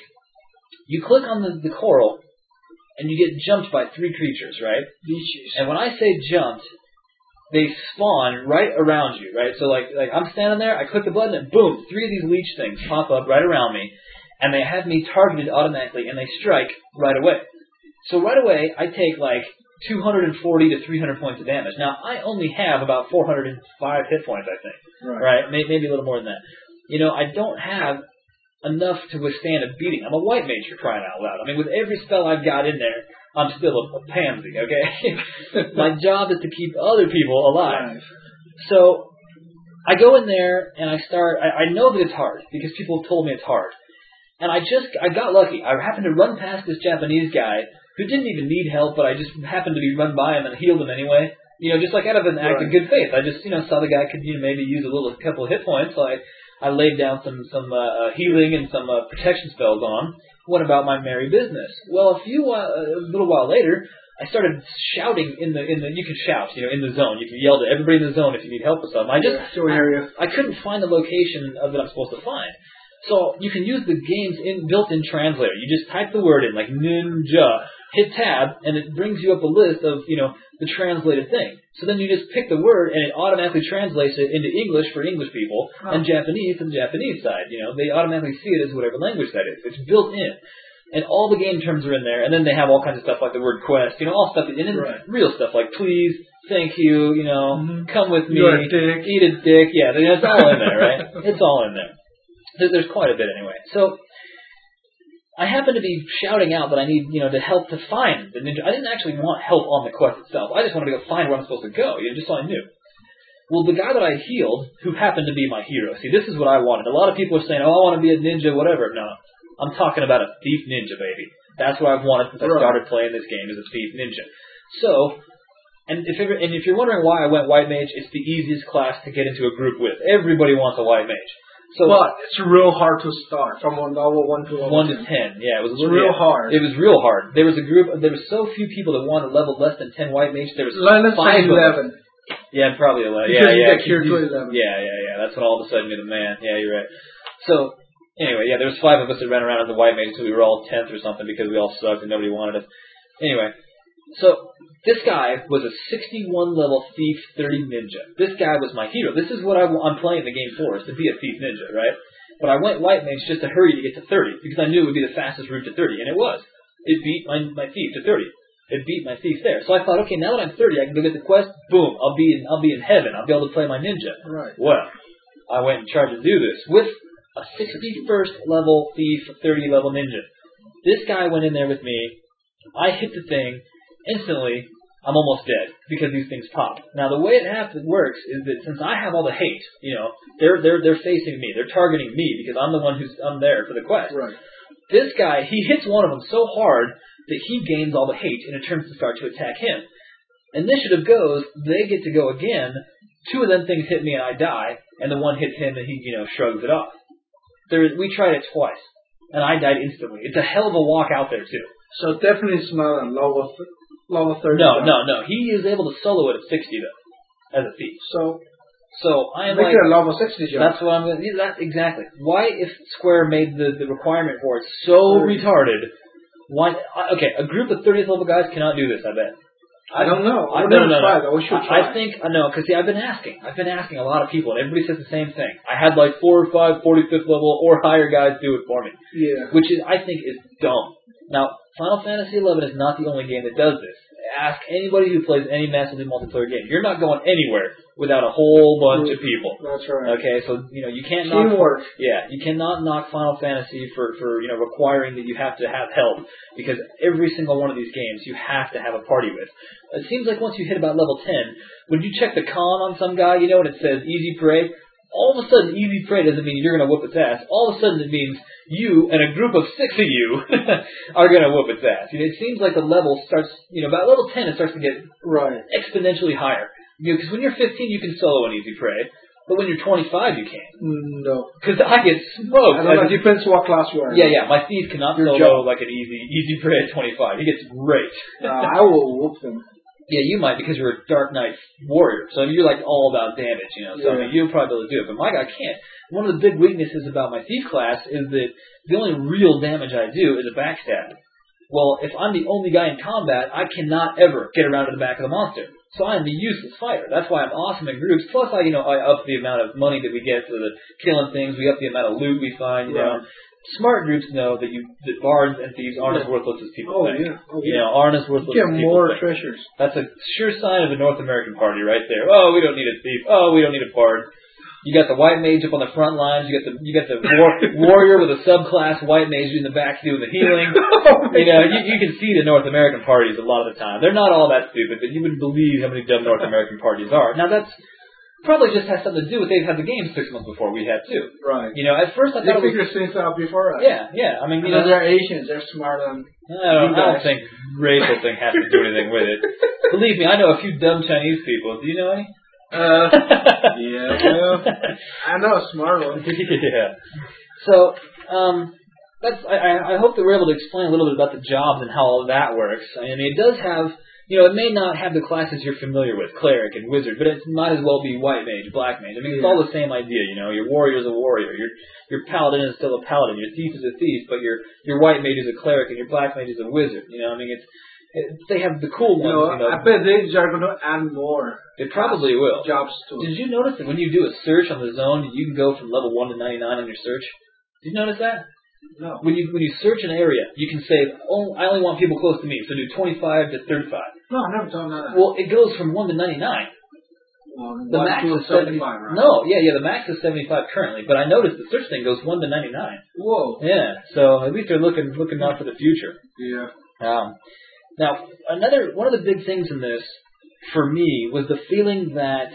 You click on the, the coral, and you get jumped by three creatures, right? Leeches. And when I say jumped, they spawn right around you, right? So like, like I'm standing there, I click the button, and boom, three of these leech things pop up right around me, and they have me targeted automatically, and they strike right away. So right away, I take like two hundred forty to three hundred points of damage. Now, I only have about four hundred five hit points, I think, Right. right? Maybe a little more than that. You know, I don't have enough to withstand a beating. I'm a white mage, for crying out loud. I mean, with every spell I've got in there, I'm still a, a pansy, okay? My job is to keep other people alive. Right. So, I go in there, and I start, I, I know that it's hard, because people have told me it's hard. And I just, I got lucky. I happened to run past this Japanese guy, who didn't even need help, but I just happened to be run by him and healed him anyway. You know, just like out of an act Right. of good faith. I just, you know, saw the guy could, you know, maybe use a little, a couple of hit points, so I, I laid down some, some, uh, healing and some, uh, protection spells on him. What about my merry business? Well, a few, uh, a little while later, I started shouting in the, in the, you can shout, you know, in the zone. You can yell to everybody in the zone if you need help with something. I just, Yeah, so area. I, I couldn't find the location of that I'm supposed to find. So you can use the game's in, built-in translator. You just type the word in, like ninja, hit tab, and it brings you up a list of, you know, the translated thing. So then you just pick the word, and it automatically translates it into English for English people, Oh. and Japanese for the Japanese side. You know, they automatically see it as whatever language that is. It's built in. And all the game terms are in there, and then they have all kinds of stuff like the word quest, you know, all stuff, and then Right. real stuff like please, thank you, you know, Mhm. come with me, You're a dick. eat a dick, yeah, it's all in there, right? It's all in there. There's quite a bit anyway. So, I happen to be shouting out that I need, you know, to help to find the ninja. I didn't actually want help on the quest itself. I just wanted to go find where I'm supposed to go, you know, just so I knew. Well, the guy that I healed, who happened to be my hero, see, this is what I wanted. A lot of people are saying, oh, I want to be a ninja, whatever. No, I'm talking about a thief ninja, baby. That's what I've wanted since I Right. started playing this game, is a thief ninja. So, and if you're, and if you're wondering why I went white mage, it's the easiest class to get into a group with. Everybody wants a white mage. So, But it's real hard to start from one level one to level one to ten. ten, yeah, it was It's real yeah, hard. It was real hard. There was a group. There were so few people that wanted level less than ten white mage. There was Let's five say of us. eleven. Yeah, probably eleven. Because Yeah, you yeah. get cured to eleven. Yeah, yeah, yeah. That's when all of a sudden you're the man. Yeah, you're right. So anyway, yeah, there was five of us that ran around as a white mage until we were all tenth or something because we all sucked and nobody wanted us. Anyway, so this guy was a sixty-one level thief, thirty ninja. This guy was my hero. This is what I, I'm playing the game for, is to be a thief ninja, right? But I went white mage just to hurry to get to thirty because I knew it would be the fastest route to thirty, and it was. It beat my my thief to thirty. It beat my thief there. So I thought, okay, now that I'm thirty, I can go get the quest. Boom, I'll be in I'll be in heaven. I'll be able to play my ninja. Right. Well, I went and tried to do this with a sixty-first level thief, thirty level ninja. This guy went in there with me. I hit the thing instantly. I'm almost dead because these things pop. Now the way it happens works is that since I have all the hate, you know, they're they're they're facing me. They're targeting me because I'm the one who's I'm there for the quest. Right. This guy, he hits one of them so hard that he gains all the hate and it turns to start to attack him. Initiative goes, they get to go again. Two of them things hit me and I die, and the one hits him and he, you know, shrugs it off. There, we tried it twice, and I died instantly. It's a hell of a walk out there too. So definitely it's not a level th- level thirty. No, no, no. He is able to solo it at sixty though, as a thief. So, so I am make like it a level sixty job. That's what I'm going to. That's exactly. Why, if Square made the, the requirement for it so retarded? Why? Okay, a group of thirtieth level guys cannot do this. I bet. I don't know. I, I no, no, no, tried. no. We should I, try. I think I know because see, I've been asking. I've been asking a lot of people, and everybody says the same thing. I had like four or five forty-fifth level or higher guys do it for me. Yeah. Which is, I think, is dumb. Now, Final Fantasy eleven is not the only game that does this. Ask anybody who plays any massively multiplayer game. You're not going anywhere without a whole bunch of people. That's right. Okay, so you know you can't Teamwork. knock. Yeah, you cannot knock Final Fantasy for for you know requiring that you have to have help because every single one of these games you have to have a party with. It seems like once you hit about level ten, when you check the con on some guy, you know, and it says easy prey. All of a sudden, easy prey doesn't mean you're going to whoop its ass. All of a sudden, it means you and a group of six of you are going to whoop its ass. You know, it seems like the level starts, you know, about level ten, it starts to get right exponentially higher. You know, because when you're fifteen, you can solo an easy prey, but when you're twenty-five, you can't. No. Because I get smoked. I don't know. It depends what class you are. Yeah, yeah. My thief cannot Your solo job. like an easy easy prey at twenty-five. He gets raped. Uh, I will whoop them. Yeah, you might because you're a Dark Knight warrior, so you're like all about damage, you know. So Yeah. I mean, you'll probably be able to do it, but my guy can't. One of the big weaknesses about my thief class is that the only real damage I do is a backstab. Well, if I'm the only guy in combat, I cannot ever get around to the back of the monster. So I am the useless fighter. That's why I'm awesome in groups. Plus, I you know I up the amount of money that we get for the killing things. We up the amount of loot we find. You Right. know. Smart groups know that you that bards and thieves aren't as worthless as people Oh, think. yeah. Oh, You yeah. know, aren't as worthless You as get people more think. treasures. That's a sure sign of a North American party right there. Oh, we don't need a thief. Oh, we don't need a bard. You got the white mage up on the front lines. You got the you got the war, warrior with a subclass white mage in the back doing the healing. You know, you, you can see the North American parties a lot of the time. They're not all that stupid, but you wouldn't believe how many dumb North American parties are. Now that's probably just has something to do with they've had the game six months before we had too. Right. You know, at first I They thought it was figure things out before us. yeah, yeah. I mean, you You know, know, they're Asians. They're smarter than I don't, you I don't guys. think racial thing has to do anything with it. Believe me, I know a few dumb Chinese people. Do you know any? Uh, yeah, well, I know a smart one. Yeah. So, um, that's. I, I I hope that we're able to explain a little bit about the jobs and how all that works. I mean, it does have. You know, it may not have the classes you're familiar with, cleric and wizard, but it might as well be white mage, black mage. I mean, it's Yeah. all the same idea. You know, your warrior's a warrior, your your paladin is still a paladin, your thief is a thief, but your your white mage is a cleric and your black mage is a wizard. You know, I mean, it's it, they have the cool You ones. know, You know, I bet they are going to add more. it probably will. Jobs to Did you notice that when you do a search on the zone, you can go from level one to ninety-nine on your search? Did you notice that? No. When you when you search an area, you can say, "Oh, I only want people close to me," so do twenty-five to thirty-five. No, I never done that. Well, it goes from one to ninety-nine. Well, The one max to is seventy. seventy-five, right? No, yeah, yeah, the max is seventy-five currently, but I noticed the search thing goes one to ninety-nine. Whoa. Yeah, so at least they're looking looking out for the future. Yeah. Um, now, another one of the big things in this for me was the feeling that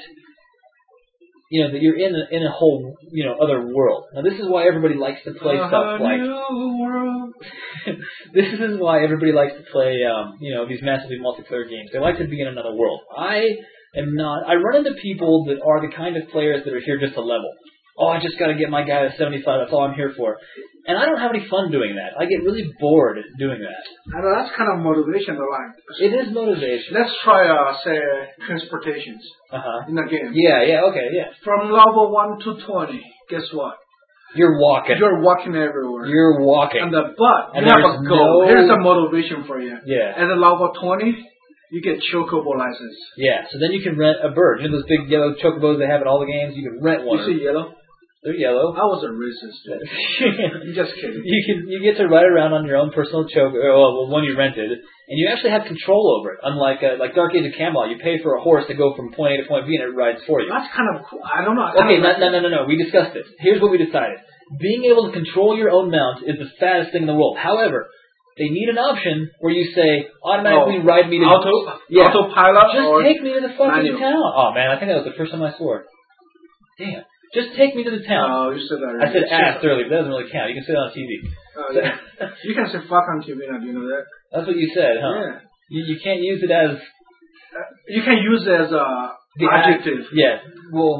you know that you're in a, in a whole you know other world. Now, this is why everybody likes to play Uh, stuff like new world. this is why everybody likes to play um, you know these massively multiplayer games. They like to be in another world. I am not. I run into people that are the kind of players that are here just to level. Oh, I just got to get my guy to seventy-five. That's all I'm here for. And I don't have any fun doing that. I get really bored doing that. I know that's kind of motivation to like. It is motivation. Let's try, uh, say, transportations Uh huh. in the game. Yeah, yeah, okay, yeah. From level one to twenty, guess what? You're walking. You're walking everywhere. You're walking. And the but And you have there's a goal. no- Here's a motivation for you. Yeah. At the level twenty, you get chocobo license. Yeah, so then you can rent a bird. You know those big yellow chocobos they have at all the games? You can rent one. You see yellow? They're yellow. I was a racist. I'm just kidding. You can you get to ride around on your own personal choke, or well, one you rented, and you actually have control over it. Unlike uh, like Dark Age of Camelot, you pay for a horse to go from point A to point B, and it rides for you. That's kind of cool. I don't know. I Okay, don't no, no, no, no, no. We discussed it. Here's what we decided: being able to control your own mount is the fattest thing in the world. However, they need an option where you say automatically oh, ride me to auto yeah. autopilot. Just or take me to the fucking manual. town. Oh man, I think that was the first time I swore. Damn. Just take me to the town. No, you said that. I said ass said earlier, but that doesn't really count. You can say it on T V. Oh, yeah. You can say fuck on T V now, do you know that? That's what you said, huh? Yeah. You, you can't use it as... Uh, you can use it as a the adjective. Ad, yeah. Well,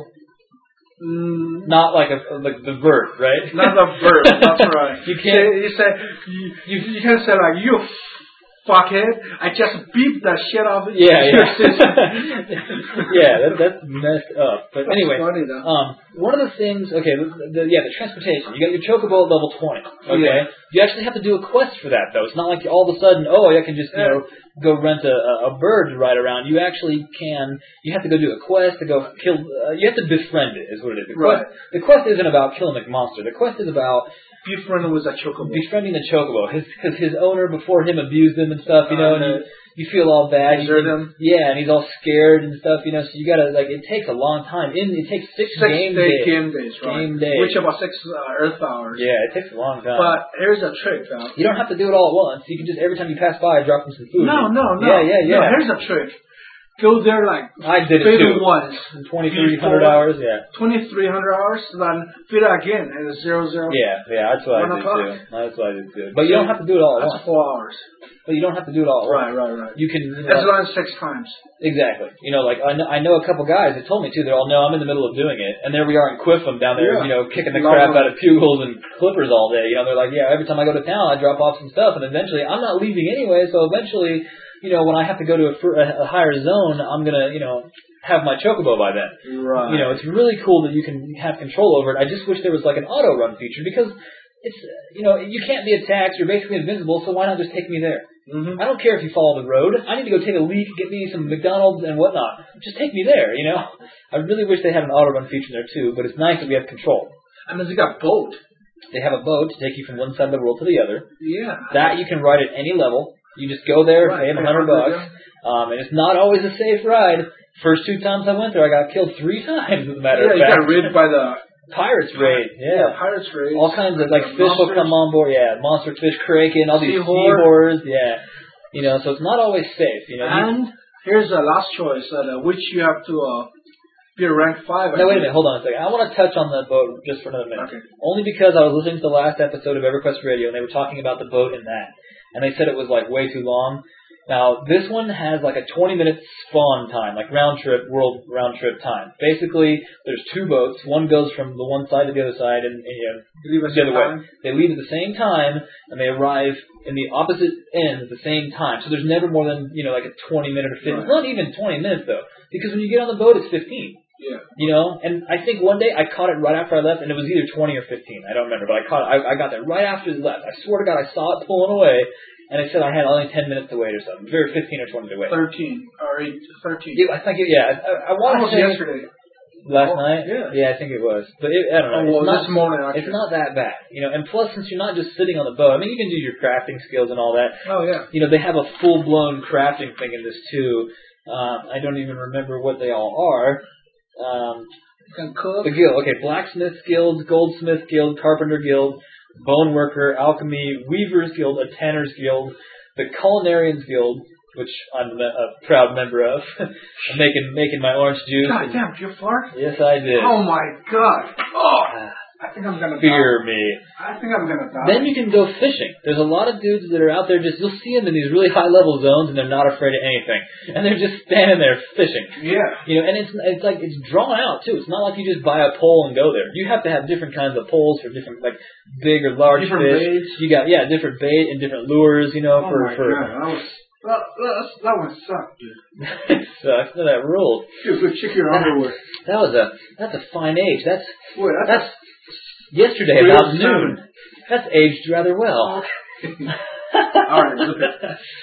mm, not like a like the verb, right? Not the verb, that's right. You can't... Say, you, say, you, you, you can say like, you fuckhead, I just beat the shit out of yeah, your yeah. system. yeah, that, that's messed up. But that's anyway, funny, though. um, one of the things, okay, the, the, yeah, the transportation. You got your chocobo at level twenty, okay? Yeah. You actually have to do a quest for that, though. It's not like all of a sudden, oh, I can just, you know, go rent a, a bird to ride around. You actually can, you have to go do a quest to go kill, uh, you have to befriend it, is what it is. The quest, right. the quest isn't about killing the monster. The quest is about befriending with a chocobo. Befriending the chocobo. His, because his owner before him abused him and stuff, you know, Uh, and you, you feel all bad. You desert think, him. Yeah, and he's all scared and stuff, you know, so you gotta, like, it takes a long time. In, it takes six, Six game day days. game days, right? Game days. Which about six uh, Earth hours. Yeah, it takes a long time. But here's a trick, though. You don't have to do it all at once. You can just, every time you pass by, drop them some food. No, no, no. Yeah, yeah, yeah. No, here's a trick. Go there like I did it feed too. it once, twenty-three hundred hours, yeah. Twenty-three hundred hours, then feed it again, and it's zero zero. Yeah, yeah, that's what I One did o'clock. too. That's what I did too. But you don't have to do it all at That's once. four hours. But you don't have to do it all at Right, once. right, right. You can, you know, As like, long as six times. exactly. You know, like I know, I know a couple guys that told me too. They're all, no, I'm in the middle of doing it, and there we are in Quiffham down there, Yeah. you know, kicking the Love crap them. out of Pugils and Clippers all day. You know, they're like, yeah, every time I go to town, I drop off some stuff, and eventually, I'm not leaving anyway. So eventually, you know, when I have to go to a, fr- a higher zone, I'm gonna, you know, have my chocobo by then. Right. You know, it's really cool that you can have control over it. I just wish there was like an auto run feature because it's, you know, you can't be attacked. You're basically invincible. So why not just take me there? Mm-hmm. I don't care if you follow the road. I need to go take a leak, get me some McDonald's and whatnot. Just take me there, you know? I really wish they had an auto-run feature there, too, but it's nice that we have control. I mean, they got boat. They have a boat to take you from one side of the world to the other. Yeah. That you can ride at any level. You just go there, Right, pay them a pay hundred one hundred, bucks, um, and it's not always a safe ride. First two times I went there, I got killed three times, as a matter Yeah, of you fact. got raided by the Pirates raid, yeah. yeah pirates raid. All kinds of, like, The fish will monsters. come on board, yeah. Monster fish, kraken, all these Seahorse. seahorses, yeah. You know, so it's not always safe, you know. And here's the last choice, uh, which you have to uh, be a rank five. I No, wait a think. minute, hold on a second. I want to touch on the boat just for another minute. Okay. Only because I was listening to the last episode of EverQuest Radio, and they were talking about the boat and that. And they said it was, like, way too long. Now, this one has, like, a twenty-minute spawn time, like round-trip, world round-trip time. Basically, there's two boats. One goes from the one side to the other side, and, and you know, Leave us the other time. way. They leave at the same time, and they arrive in the opposite ends at the same time. So there's never more than, you know, like a twenty-minute or fifteen. Right. It's not even twenty minutes, though, because when you get on the boat, it's fifteen. Yeah. You know, and I think one day I caught it right after I left, and it was either twenty or fifteen. I don't remember, but I caught it. I, I got there right after it left. I swear to God, I saw it pulling away, and it said I had only ten minutes to wait or something. Very fifteen or twenty to wait. Thirteen or eight, thirteen. Yeah, I think it, yeah. I, I want to That was say yesterday. last Oh, night. yeah. yeah, I think it was. But it, I don't know. Oh, well, it's not, this morning, It's actually. not that bad, you know. And plus, since you're not just sitting on the boat, I mean, you can do your crafting skills and all that. Oh yeah. You know, they have a full blown crafting thing in this too. Um, I don't even remember what they all are. Um, You can cook. The guild, okay, blacksmith guild, goldsmith guild, carpenter guild, bone worker, alchemy, weavers guild, a tanner's guild, the culinarians guild, which I'm a, a proud member of. I'm making making my orange juice. God and- damn, did you fart? Yes, I did. Oh my God. Oh, I think I'm gonna Fear die. me. I think I'm gonna die. Then you can go fishing. There's a lot of dudes that are out there just, you'll see them in these really high level zones and they're not afraid of anything. And they're just standing there fishing. Yeah. You know, and it's it's like, it's drawn out too. It's not like you just buy a pole and go there. You have to have different kinds of poles for different, like, big or large Different fish. baits. You got, yeah, different bait and different lures, you know, Oh for, my for, God, that was that, that, that one sucked, dude. sucks. No, that ruled. Dude, go check your underwear. That was a, that's a fine age. That's, Boy, that's, that's yesterday Real about seven. noon. That's aged rather well. All right, look at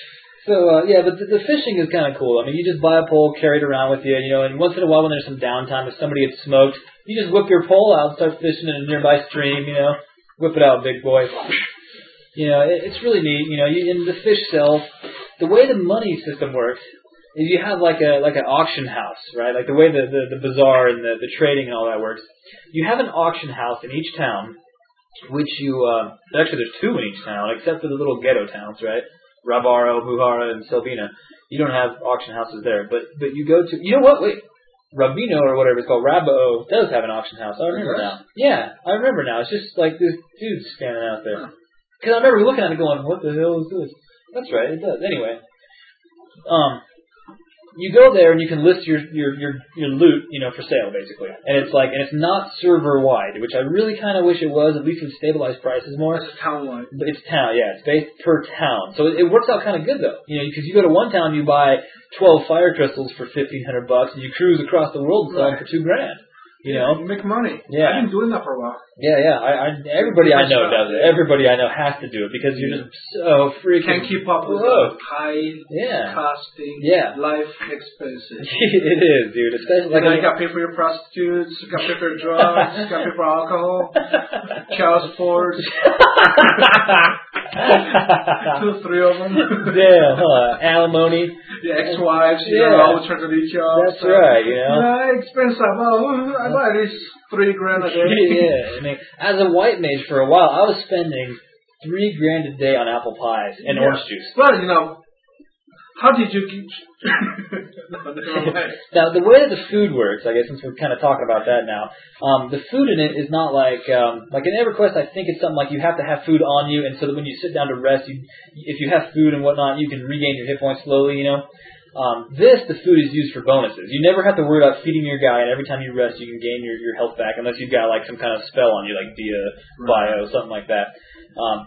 So, uh, yeah, but the, the fishing is kind of cool. I mean, you just buy a pole, carry it around with you, you know, and once in a while when there's some downtime, if somebody gets smoked, you just whip your pole out and start fishing in a nearby stream, you know. Whip it out, big boy. You know, it, it's really neat. You know, you, and the fish sells. The way the money system works is you have like a like an auction house, right? Like the way the, the, the bazaar and the, the trading and all that works. You have an auction house in each town, which you, uh, actually there's two in each town, except for the little ghetto towns, right? Rabaro, Buhara, and Selbina. You don't have auction houses there. But but you go to, you know what, wait. Rabino or whatever it's called, Rabo, does have an auction house. I remember now. Yeah, I remember now. It's just like this dude standing out there. Because I remember looking at it going, what the hell is this? That's right, it does. Anyway, um, you go there and you can list your, your, your, your loot, you know, for sale, basically. And it's like, and it's not server-wide, which I really kind of wish it was, at least with stabilized prices more. It's town-wide. But it's town, yeah. It's based per town. So it, it works out kind of good, though. You know, because you go to one town, you buy twelve fire crystals for fifteen hundred bucks, and you cruise across the world and sell them for two grand. You know, you make money. Yeah, I've been doing that for a while. Yeah, yeah. I, I everybody I know does it. Everybody I know has to do it because you're just so freaking. Can't keep up with the high yeah. costing, yeah. life expenses. It is, dude. Especially like you, know, you got to pay for your prostitutes, you got to pay for your drugs, you got to pay for alcohol, child support. Two, three of them. Yeah, huh? Alimony. The ex-wives, you yeah. know, always turn to each other. That's so, right, you know. Uh, expensive. Oh, I buy at least three grand a day. Yeah, I mean, as a white mage for a while, I was spending three grand a day on apple pies and yeah. orange juice. Well, you know, how did you get... no, now, the way that the food works, I guess, since we're kind of talking about that now, um, the food in it is not like, um, like in EverQuest, I think it's something like you have to have food on you, and so that when you sit down to rest, you, if you have food and whatnot, you can regain your hit points slowly, you know. Um, this, the food is used for bonuses. You never have to worry about feeding your guy, and every time you rest, you can gain your, your health back, unless you've got like some kind of spell on you, like Dia, Bio, something like that. Um,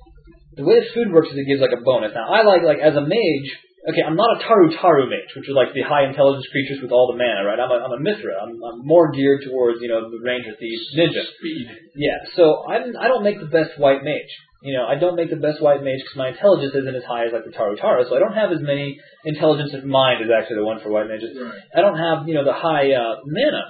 the way the food works is it gives like a bonus. Now, I like, like as a mage, okay, I'm not a Taru Taru mage, which are like the high intelligence creatures with all the mana, right? I'm a, I'm a Mithra. I'm, I'm more geared towards, you know, the ranger, thieves, ninja. Speed. Yeah, so I'm, I don't make the best white mage. You know, I don't make the best white mage because my intelligence isn't as high as like the Taru Taru, so I don't have as many intelligence of mind as actually the one for white mages. Right. I don't have, you know, the high uh, mana.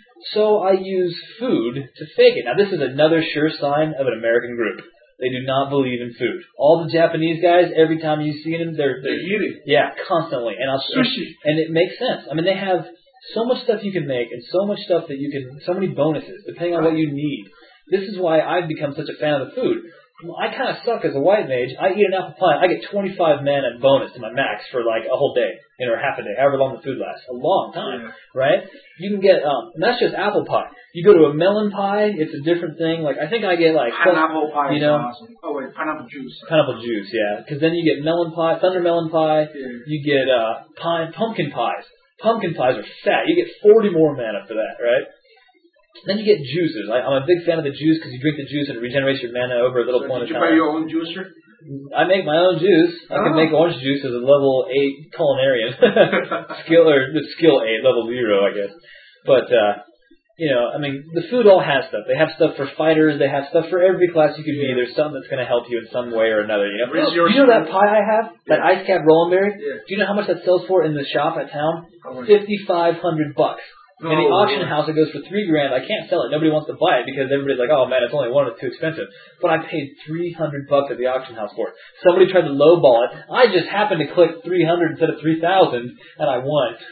So I use food to fake it. Now this is another sure sign of an American group. They do not believe in food. All the Japanese guys, every time you see them, they're, they're, they're eating. Yeah, constantly. And I'll, sushi. And it makes sense. I mean, they have so much stuff you can make and so much stuff that you can, so many bonuses, depending on what you need. This is why I've become such a fan of the food. I kind of suck as a white mage. I eat an apple pie. I get twenty-five mana bonus to my max for like a whole day, you know, or half a day, however long the food lasts. A long time, yeah. Right? You can get, um, and that's just apple pie. You go to a melon pie, it's a different thing. Like, I think I get like... Pineapple pie you know, is awesome. Oh, wait, pineapple juice. Pineapple juice, yeah. Because then you get melon pie, thunder melon pie. Yeah. You get uh, pie, pumpkin pies. Pumpkin pies are fat. You get forty more mana for that, right? Then you get juices. I, I'm a big fan of the juice because you drink the juice and it regenerates your mana over a little so point of time. Did you time. buy your own juicer? I make my own juice. I oh. can make orange juice as a level eight culinarian. skill or skill eight, level zero, I guess. But uh, you know, I mean, the food all has stuff. They have stuff for fighters. They have stuff for every class you could be. There's something that's going to help you in some way or another. You know, do you know that pie I have? That ice cap rollenberry? Yeah. Do you know how much that sells for in the shop at town? Fifty-five hundred bucks. In the oh, auction really? house, it goes for three grand. I can't sell it. Nobody wants to buy it because everybody's like, "Oh man, it's only one. It's too expensive." But I paid three hundred bucks at the auction house for it. Somebody tried to lowball it. I just happened to click three hundred instead of three thousand, and I won.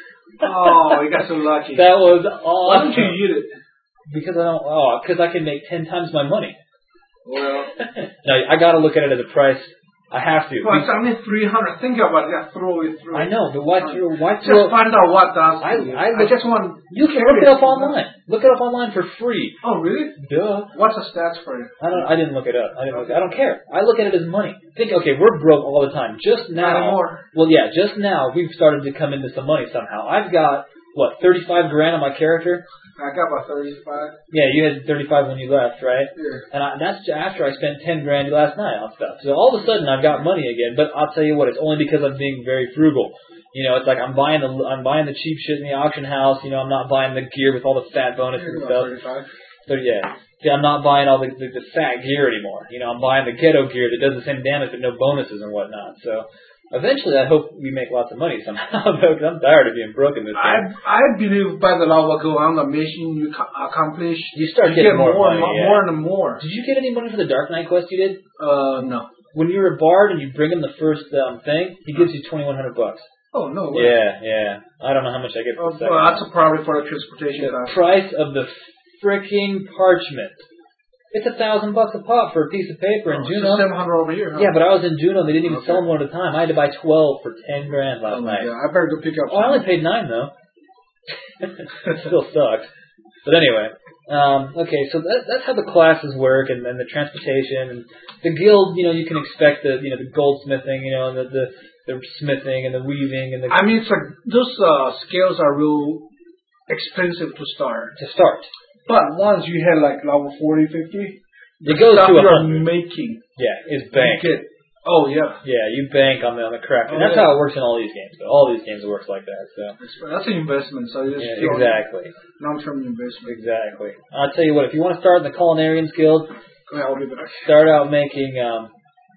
Oh, you got so lucky. That was awesome. Why don't you eat it? Because I don't. Oh, because I can make ten times my money. Well, no, I got to look at it as a price. I have to. Well, it's only three hundred. Think about it. Yeah, throw it through. I know, but why? Why just find out what does. I, I, I just want. You can look it up online. Look it up online for free. Oh, really? Duh. What's the stats for it? I don't. I didn't look it up. I didn't. Look, I don't care. I look at it as money. Think. Okay, we're broke all the time. Just now. Not anymore. Well, yeah. Just now we've started to come into some money somehow. I've got what thirty-five grand on my character. I got about thirty-five. Yeah, you had thirty-five when you left, right? Yeah. And I, that's after I spent ten grand last night on stuff. So all of a sudden I've got money again. But I'll tell you what, it's only because I'm being very frugal. You know, it's like I'm buying the I'm buying the cheap shit in the auction house. You know, I'm not buying the gear with all the fat bonuses and stuff. thirty-five. So yeah, See, I'm not buying all the, the the fat gear anymore. You know, I'm buying the ghetto gear that does the same damage but no bonuses and whatnot. So Eventually, I hope we make lots of money somehow, though, because I'm tired of being broke in this game. I I believe by the lava go on, the mission you co- accomplish, You start you getting get more more, money, mo- yeah. more and more. Did you get any money for the Dark Knight quest you did? Uh, no. When you were a bard and you bring him the first um, thing, he gives you twenty-one hundred bucks. Oh, no way. Yeah, yeah. I don't know how much I get for Uh, the second well, that's one. a probably for the transportation The cost. price of the freaking parchment. It's a thousand bucks a pop for a piece of paper in Oh, it's Juneau. seven hundred over here, huh? Yeah, but I was in Juneau and they didn't even Okay. sell them one at a time. I had to buy twelve for ten grand last Oh my night. God. I better go pick up Oh, I some. only paid nine though. It still sucks. But anyway, um, okay, so that, that's how the classes work, and, and the transportation, and the guild. You know, you can expect the you know the goldsmithing, you know, and the the, the smithing and the weaving and the I mean, it's like, those uh, skills are real expensive to start. to start. But once you hit like level forty, fifty, the It goes stuff to a you're hundred. making, Yeah, it's you bank. get, oh yeah. Yeah, you bank on the on the crafting. Oh, That's yeah. how it works in all these games. But all these games it works like that. So That's an investment, so you just yeah, feel exactly, long-term investment. exactly. I'll tell you what. If you want to start in the Culinarians Guild, Yeah, I'll be back. start out making um,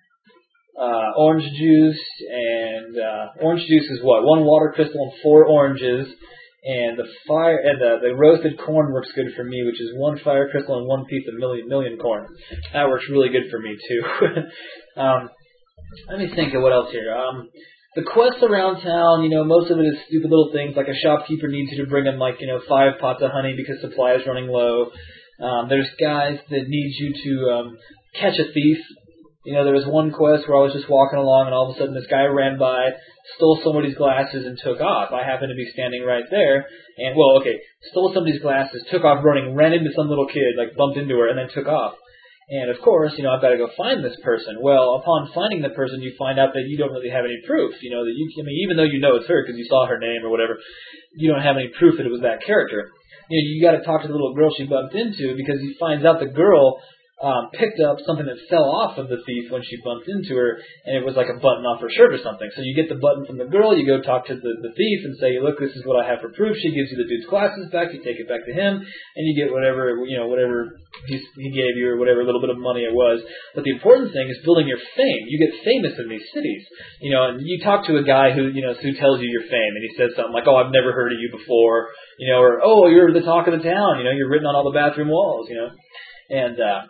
uh, orange juice, and uh, orange juice is what one water crystal and four oranges. And the fire and the, the roasted corn works good for me, which is one fire crystal and one piece of million million corn. That works really good for me too. um, let me think of what else here. Um, the quests around town, you know, most of it is stupid little things like a shopkeeper needs you to bring him like you know five pots of honey because supply is running low. Um, there's guys that need you to um, catch a thief. You know, there was one quest where I was just walking along and all of a sudden this guy ran by, stole somebody's glasses and took off. I happened to be standing right there and, well, okay, stole somebody's glasses, took off running, ran into some little kid, like bumped into her and then took off. And of course, you know, I've got to go find this person. Well, upon finding the person, you find out that you don't really have any proof. You know, that you, I mean, even though you know it's her because you saw her name or whatever, you don't have any proof that it was that character. You know, you got to talk to the little girl she bumped into because he finds out the girl Um, picked up something that fell off of the thief when she bumped into her, and it was like a button off her shirt or something. So you get the button from the girl, you go talk to the, the thief and say, look, this is what I have for proof. She gives you the dude's glasses back, you take it back to him, and you get whatever, you know, whatever he, he gave you or whatever little bit of money it was. But the important thing is building your fame. You get famous in these cities. You know, and you talk to a guy who, you know, who tells you your fame, and he says something like, oh, I've never heard of you before, you know, or, oh, you're the talk of the town, you know, you're written on all the bathroom walls, you know. And, uh,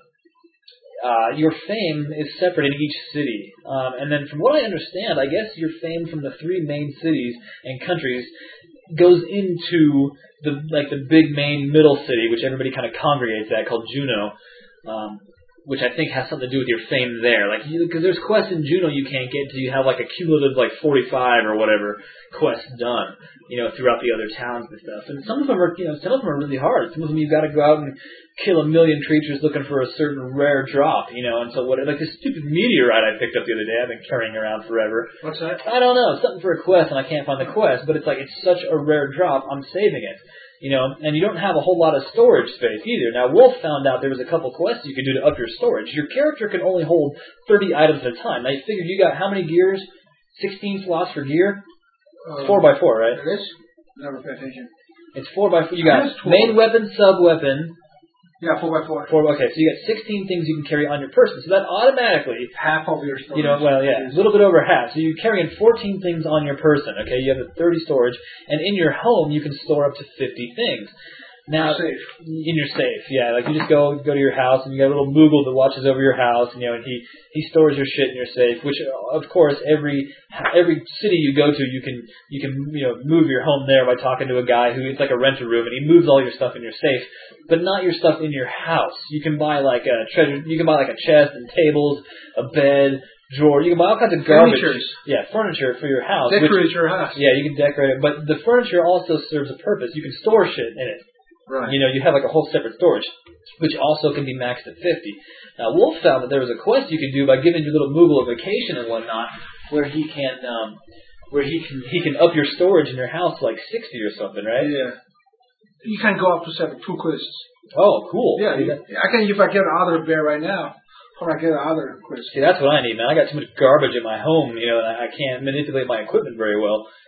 Uh, your fame is separate in each city. Um, and then from what I understand, I guess your fame from the three main cities and countries goes into the like the big main middle city, which everybody kind of congregates at, called Juneau, um, which I think has something to do with your fame there. Like, because there's quests in Juneau you can't get until you have like a cumulative like forty-five or whatever quests done, you know, throughout the other towns and stuff. And some of them are, you know, some of them are really hard. Some of them you've got to go out and kill a million creatures looking for a certain rare drop, you know, and so what, like this stupid meteorite I picked up the other day I've been carrying around forever. What's that? I don't know, something for a quest and I can't find the quest, but it's like, it's such a rare drop, I'm saving it, you know, and you don't have a whole lot of storage space either. Now, Wolf found out there was a couple quests you could do to up your storage. Your character can only hold thirty items at a time. Now, you figured you got how many gears? sixteen slots for gear? It's Uh, four by four, right? It is? Never pay attention. It's four by four. You got It is twelve. main weapon, sub weapon. Yeah, four by four. Four, okay, so you got sixteen things you can carry on your person. So that automatically, Half of your storage. you know, well, yeah, a little bit over half. So you're carrying fourteen things on your person, okay? You have a thirty storage. And in your home, you can store up to fifty things. Now, Safe. in your safe, yeah. Like you just go go to your house and you got a little Moogle that watches over your house, and, you know, and he he stores your shit in your safe. Which, of course, every every city you go to, you can you can you know move your home there by talking to a guy who it's like a rent a room, and he moves all your stuff in your safe, but not your stuff in your house. You can buy like a treasure. You can buy like a chest and tables, a bed, drawer. You can buy all kinds of garbage. Furnitures. Yeah, furniture for your house. Decorate which, your house. yeah, you can decorate it, but the furniture also serves a purpose. You can store shit in it. Right. You know, you have like a whole separate storage, which also can be maxed at fifty. Now, Wolf found that there was a quest you can do by giving your little Moogle a vacation and whatnot, where he can, um, where he can he can up your storage in your house to like sixty or something, right? Yeah. You can go up to seven, two quests. Oh, cool. Yeah, See, you, that- I can if I get another bear right now. Or I get another quest. see, that's what I need, man. I got too much garbage in my home, you know, and I I can't manipulate my equipment very well.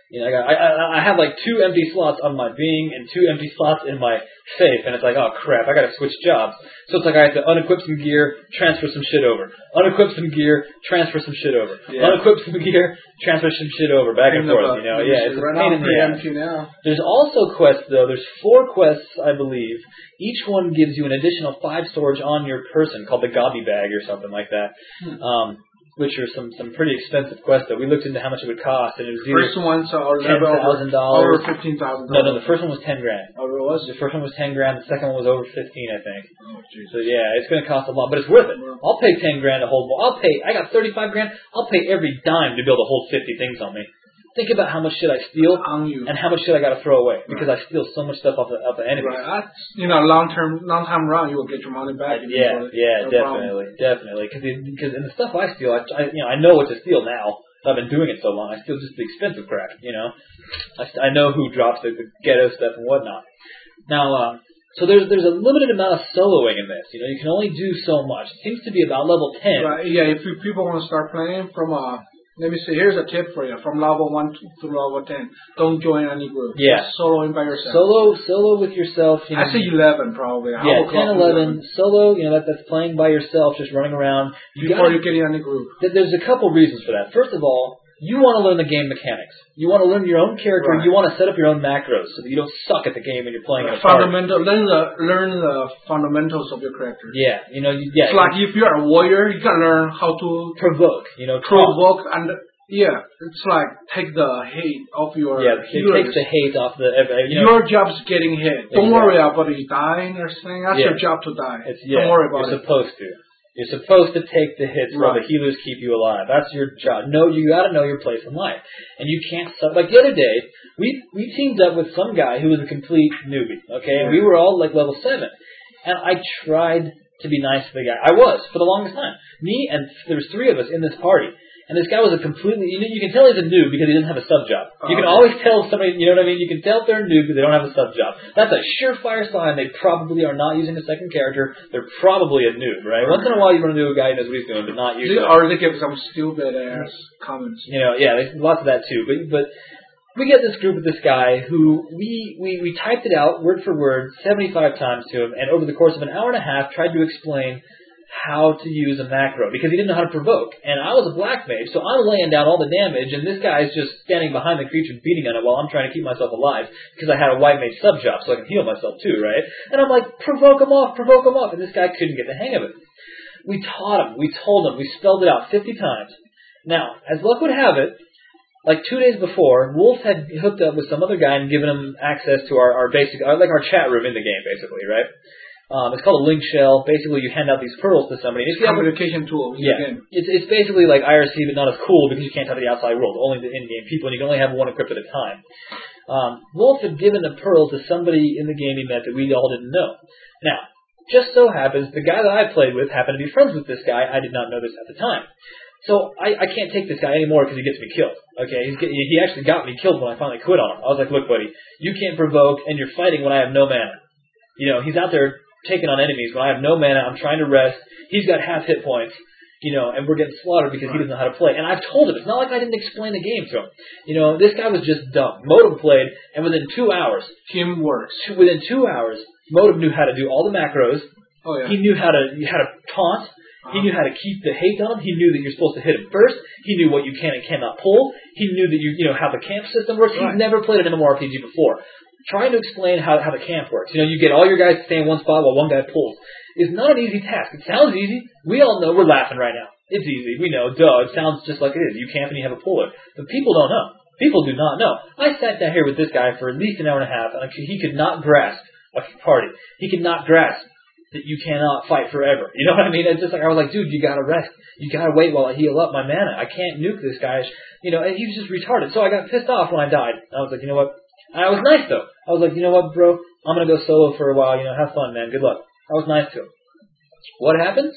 You know, I got I, I I have like two empty slots on my being and two empty slots in my safe, and it's like, oh crap, I got to switch jobs. So it's like I have to unequip some gear, transfer some shit over. Unequip some gear, transfer some shit over. Yeah. Unequip some gear, transfer some shit over, back and forth. You know, yeah, it's a pain in the ass. There's also quests though. There's four quests, I believe. Each one gives you an additional five storage on your person, called the Gobby Bag or something like that. Hmm. Um, which are some, some pretty expensive quests that we looked into how much it would cost, and it was either first one's are ten thousand dollars, over fifteen thousand. No, no, the first one was ten grand. Oh, it was. The first one was ten grand. The second one was over fifteen, I think. Oh, Jesus. So yeah, it's going to cost a lot, but it's worth it. Yeah. I'll pay ten grand to hold. I'll pay. I got thirty-five grand. I'll pay every dime to be able to hold fifty things on me. Think about how much shit I steal and how much shit I got to throw away because right. I steal so much stuff off the off the enemies. Right. You know, long term, long time run, you will get your money back. Uh, yeah, yeah, no definitely, problem. definitely. Because because in the stuff I steal, I, I you know I know what to steal now. I've been doing it so long. I steal just the expensive crap. You know, I, I know who drops the, the ghetto stuff and whatnot. Now, um, so there's there's a limited amount of soloing in this. You know, you can only do so much. It seems to be about level ten. Right. Yeah. If you, people want to start playing from a Let me see. Here's a tip for you. From level one to level ten, don't join any group. Yeah. Just soloing by yourself. Solo, solo with yourself. You know, I say eleven probably. Yeah, ten, eleven. Solo. You know that that's playing by yourself, just running around. You Before gotta, you get in any group. There's a couple reasons for that. First of all, you want to learn the game mechanics. You want to learn your own character. Right. You want to set up your own macros so that you don't suck at the game when you're playing. Right. Fundamental. Learn the learn the fundamentals of your character. Yeah, you know. Yeah. It's like if you're a warrior, you gotta learn how to provoke. You know, provoke and. Yeah, it's like take the hate off your yeah. It healers. takes the hate off the. You know, your job's getting hit. Don't exactly. worry about it dying or something. That's yeah. your job to die. It's, yeah, Don't worry about you're it. You're supposed to. You're supposed to take the hits while right. the healers keep you alive. That's your job. No, you got to know your place in life, and you can't. Like the other day, we we teamed up with some guy who was a complete newbie. Okay, yeah. and we were all like level seven, and I tried to be nice to the guy. I was for the longest time. Me and there was three of us in this party. And this guy was a completely, you know, you can tell he's a noob because he doesn't have a sub job. Oh, you can okay. always tell somebody, you know what I mean? You can tell if they're a noob because they don't have a sub job. That's a surefire sign they probably are not using a second character. They're probably a noob, right? Once in a while you run into a guy who knows what he's doing, but not usually. Or they give some stupid ass comments. You know, yeah, there's lots of that too. But, but we get this group with this guy who we, we, we typed it out word for word seventy-five times to him, and over the course of an hour and a half tried to explain how to use a macro because he didn't know how to provoke. And I was a black mage, so I'm laying down all the damage, and this guy's just standing behind the creature beating on it while I'm trying to keep myself alive because I had a white mage sub job, so I can heal myself too, right? And I'm like, provoke him off, provoke him off, and this guy couldn't get the hang of it. We taught him, we told him, we spelled it out fifty times. Now, as luck would have it, like two days before, Wolf had hooked up with some other guy and given him access to our, our basic, our, like our chat room in the game, basically, right? Um, it's called a link shell. Basically, you hand out these pearls to somebody. It's a communication tool. Yeah, it's it's basically like I R C, but not as cool because you can't talk to the outside world, only the in-game people, and you can only have one equipped at a time. Um, Wolf had given the pearls to somebody in the game he met that we all didn't know. Now, just so happens, the guy that I played with happened to be friends with this guy. I did not know this at the time. So I, I can't take this guy anymore because he gets me killed. Okay, He's, he actually got me killed when I finally quit on him. I was like, look, buddy, you can't provoke, and you're fighting when I have no mana. You know, he's out there taking on enemies when I have no mana. I'm trying to rest. He's got half hit points, you know, and we're getting slaughtered because he doesn't know how to play. And I've told him. It's not like I didn't explain the game to him. You know, this guy was just dumb. Modem played, and within two hours, team works. Within two hours, Modem knew how to do all the macros. Oh yeah. He knew how to how to taunt. Uh-huh. He knew how to keep the hate on him. He knew that you're supposed to hit him first. He knew what you can and cannot pull. He knew that you you know how the camp system works. Right. He's never played an MMORPG before. Trying to explain how, how the camp works. You know, you get all your guys to stay in one spot while one guy pulls. It's not an easy task. It sounds easy. We all know. We're laughing right now. It's easy. We know. Duh. It sounds just like it is. You camp and you have a puller. But people don't know. People do not know. I sat down here with this guy for at least an hour and a half, and he could not grasp a party. He could not grasp that you cannot fight forever. You know what I mean? It's just like, I was like, dude, you gotta rest. You gotta wait while I heal up my mana. I can't nuke this guy. You know, and he was just retarded. So I got pissed off when I died. I was like, you know what? And I was nice, though. I was like, you know what, bro? I'm going to go solo for a while. You know, have fun, man. Good luck. I was nice to him. What happens?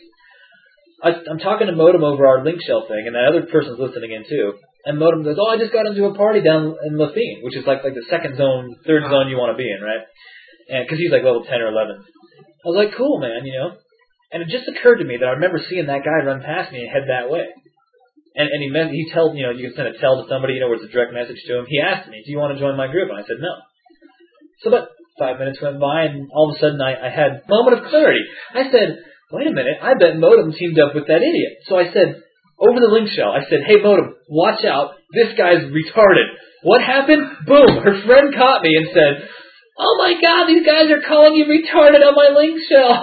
I, I'm talking to Modem over our link shell thing, and that other person's listening in, too. And Modem goes, oh, I just got into a party down in Lafine, which is like like the second zone, third zone you want to be in, right? And because he's like level ten or eleven. I was like, cool, man, you know. And it just occurred to me that I remember seeing that guy run past me and head that way. And, and he meant, he told, you know, you can send a tell to somebody, you know, where it's a direct message to him. He asked me, do you want to join my group? And I said, no. So about five minutes went by, and all of a sudden I, I had a moment of clarity. I said, wait a minute, I bet Modem teamed up with that idiot. So I said, over the link shell, I said, hey, Modem, watch out. This guy's retarded. What happened? Boom. Her friend caught me and said, oh my God, these guys are calling you retarded on my link shell.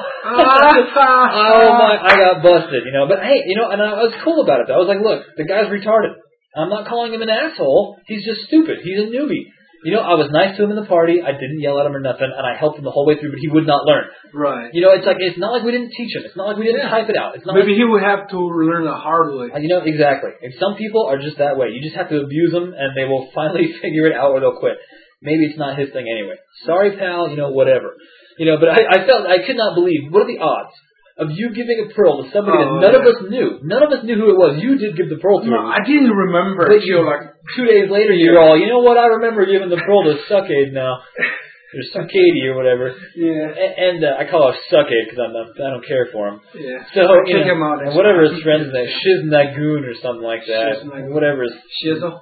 Oh my, I got busted, you know. But hey, you know, and I was cool about it though. I was like, look, the guy's retarded. I'm not calling him an asshole. He's just stupid. He's a newbie. You know, I was nice to him in the party. I didn't yell at him or nothing, and I helped him the whole way through, but he would not learn. Right. You know, it's like, it's not like we didn't teach him. It's not like we didn't Yeah. type it out. It's not Maybe like, he would have to learn the hard way. you know, exactly. And some people are just that way. You just have to abuse them, and they will finally figure it out, or they'll quit. Maybe it's not his thing anyway. Sorry, pal, you know, whatever. You know, but I, I felt, I could not believe, what are the odds of you giving a pearl to somebody Oh, that none yeah. of us knew? None of us knew who it was. You did give the pearl to No, him. I didn't remember. But you, Until like two days later, you're all, you know what, I remember giving the pearl to Suckade now. Or Suckady or whatever. yeah, And, and uh, I call her Suckade because I'm not, I don't care for him. yeah. So, you Kick know, him out. and whatever his friend's name, Shiznagoon or something like that. Shiznagoon. Whatever his... Shizzle.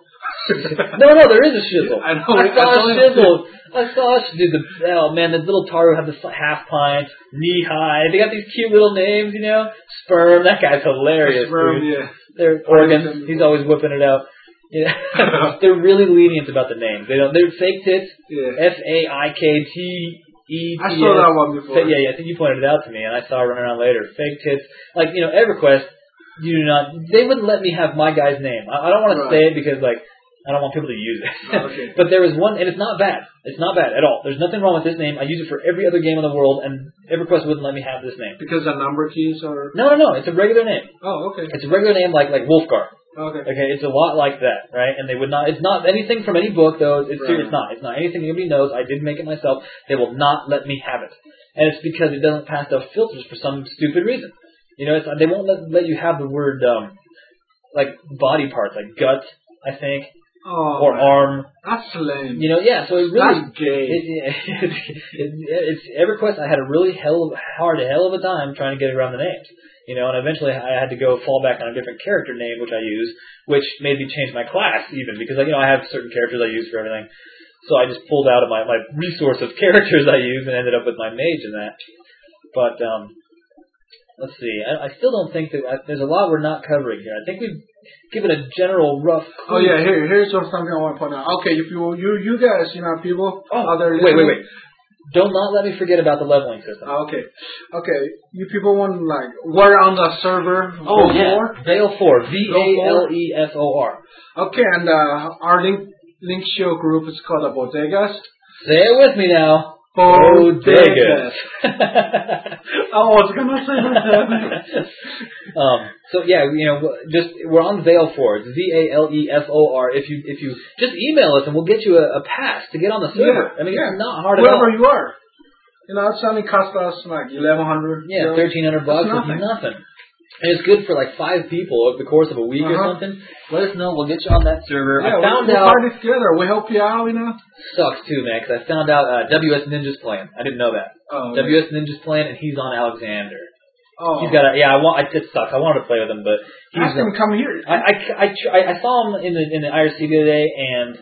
No, no, there is a shizzle. I know. I saw I a saw him shizzle. I saw a dude. The oh man, the little Taru had the half pint, knee high. They got these cute little names, you know. Sperm. That guy's hilarious. Sperm, dude. yeah. They're organs. He's always whipping it out. Yeah. They're really lenient about the names. They don't. They're fake tits. Yeah. F A I K T E T S. I saw that one before. Yeah, yeah. I think you pointed it out to me, and I saw it running around later. Fake tits. Like, you know, EverQuest. You do not. They wouldn't let me have my guy's name. I, I don't want to Right. say it because like. I don't want people to use it. Oh, okay. But there was one, and it's not bad. It's not bad at all. There's nothing wrong with this name. I use it for every other game in the world, and EverQuest wouldn't let me have this name. Because the number keys are. No, no, no. It's a regular name. Oh, okay. It's a regular name like like Wolfgar. Okay. Okay, it's a lot like that, right? And they would not. It's not anything from any book, though. It's Right. it's not. It's not anything anybody knows. I didn't make it myself. They will not let me have it, and it's because it doesn't pass the filters for some stupid reason. You know, it's, they won't let let you have the word um like body parts, like gut, I think. Oh, Or man. arm, That's lame. you know, yeah. So it really, That's gay. it, it, it, it's EverQuest. I had a really hell of, hard hell of a time trying to get around the names, you know. And eventually, I had to go fall back on a different character name, which I use, which made me change my class even because, like, you know, I have certain characters I use for everything. So I just pulled out of my my resource of characters I use and ended up with my mage in that. But um, let's see. I, I still don't think that I, there's a lot we're not covering here. I think we've given a general rough. Oh yeah, here here's something I want to point out. Okay, if you you you guys, you know, people Oh, out there wait, wait, listening- wait. Do not let me forget about the leveling system. Ah, okay, okay. You people want like we're on the server. Oh, Vale yeah. four? Vale four. V A L E F O R. Okay, and uh, our link link show group is called the Bodegas. Say it with me now. Bodegas. I was gonna say that. um, so yeah, you know, just we're on Vale four. It's V A L E F O R. If you if you just email us and we'll get you a, a pass to get on the server. Yeah, I mean, yeah. it's not hard Wherever at all. you are. You know, it's only cost us like eleven hundred. Yeah, thirteen hundred bucks is nothing. nothing. And it's good for like five people over the course of a week or Uh-huh. something. Let us know. We'll get you on that server. Yeah, I found we, we out. party together. We help you out, you know. Sucks too, man, because I found out uh, W S Ninja's playing. I didn't know that. Oh, W S Ninja's playing, and he's on Alexander. oh. He's got a yeah. I want. It sucks. I wanted to play with him, but he's. Ask him to come here. I, I, I, I, I saw him in the in the I R C the other day, and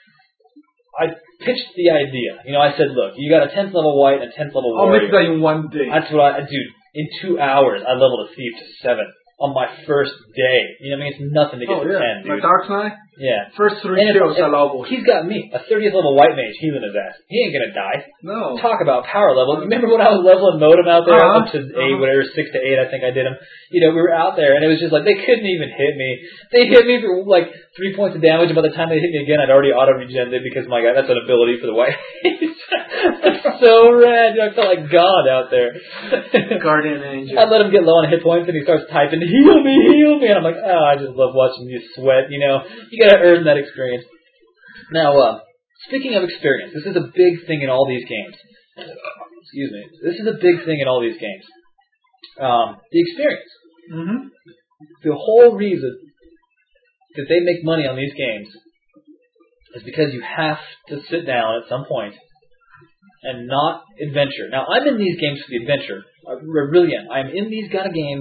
I pitched the idea. You know, I said, look, you got a tenth level white and a tenth level I'll warrior. make that in one day. That's what I, dude. In two hours, I leveled a thief to seven on my first day. You know what I mean? It's nothing to get oh to yeah, ten, my dude. Dark Knight. Yeah. First three And if- kills if- are level. He's got me, a thirtieth level white mage healing his ass. He ain't gonna die. No. Talk about power level. Remember when I was leveling Modem out there Uh-huh. up to eight, Uh-huh. whatever, six to eight, I think I did him. You know, we were out there, and it was just like, they couldn't even hit me. They hit me for like three points of damage, and by the time they hit me again, I'd already auto-regened it because, my God, that's an ability for the white mage. That's so rad. You know, I felt like God out there. Guardian Angel. I let him get low on hit points, and he starts typing, heal me, heal me. And I'm like, oh, I just love watching you sweat, you know. You gotta earn that experience. Now, uh, speaking of experience, this is a big thing in all these games. Excuse me. This is a big thing in all these games. Um, the experience. Mm-hmm. The whole reason that they make money on these games is because you have to sit down at some point and not adventure. Now, I'm in these games for the adventure. I really am. I'm in these kind of games.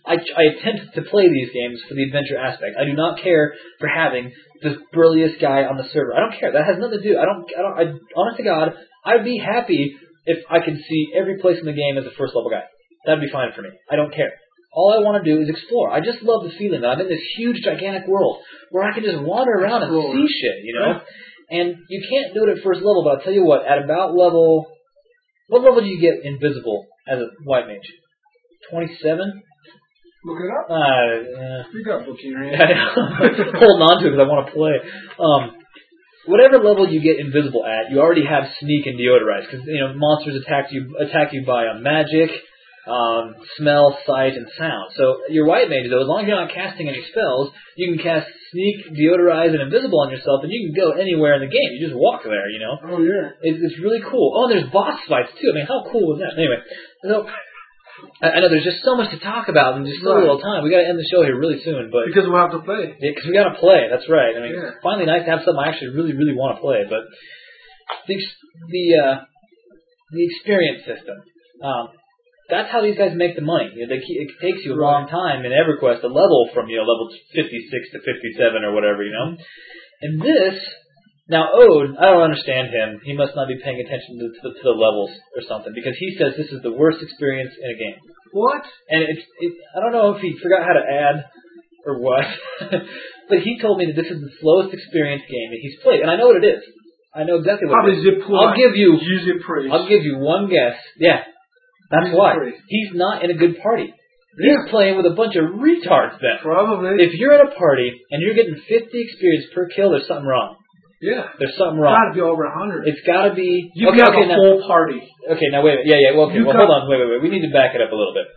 I, I attempt to play these games for the adventure aspect. I do not care for having the burliest guy on the server. I don't care. That has nothing to do. I don't. I don't. I, honest to God, I'd be happy if I could see every place in the game as a first level guy. That'd be fine for me. I don't care. All I want to do is explore. I just love the feeling that I'm in this huge, gigantic world where I can just wander around and see shit. You know. And you can't do it at first level, but I'll tell you what, at about level... What level do you get invisible as a white mage? twenty-seven? Look it up. Uh, uh, You got book in your hand. holding on to it because I want to play. Um, whatever level you get invisible at, you already have sneak and deodorize, because you know monsters attack you attack you by uh, magic, um, smell, sight, and sound. So your white mage, though, as long as you're not casting any spells, you can cast sneak, deodorize, and invisible on yourself, and you can go anywhere in the game. You just walk there, you know. Oh yeah, it's, it's really cool. Oh, and there's boss fights too. I mean, how cool was that? Anyway, so I, I know there's just so much to talk about in just so right. little time. We got to end the show here really soon, but because we have to play. Yeah, because we got to play. That's right. I mean, yeah. It's finally nice to have something I actually really, really want to play. But the the uh, the experience system. Um, That's how these guys make the money. You know, they keep, it takes you a long time in EverQuest to level from, you know, level fifty-six to fifty-seven or whatever, you know. And this, now Ode, I don't understand him. He must not be paying attention to, to, the, to the levels or something, because he says this is the worst experience in a game. What? And it's, it, I don't know if he forgot how to add or what, but he told me that this is the slowest experience game that he's played, and I know what it is. I know exactly what Probably it is. Zip I'll give you, Use it praise. I'll give you one guess. Yeah. That's why. He's not in a good party. He's yeah. playing with a bunch of retards then. Probably. If you're in a party and you're getting fifty experience per kill, there's something wrong. Yeah. There's something wrong. It's got to be over one hundred. It's got to be... You okay, got okay, a now, whole party. Okay, now wait a minute. Yeah, yeah, well, okay. You Well, got, hold on. Wait, wait, wait. We need to back it up a little bit.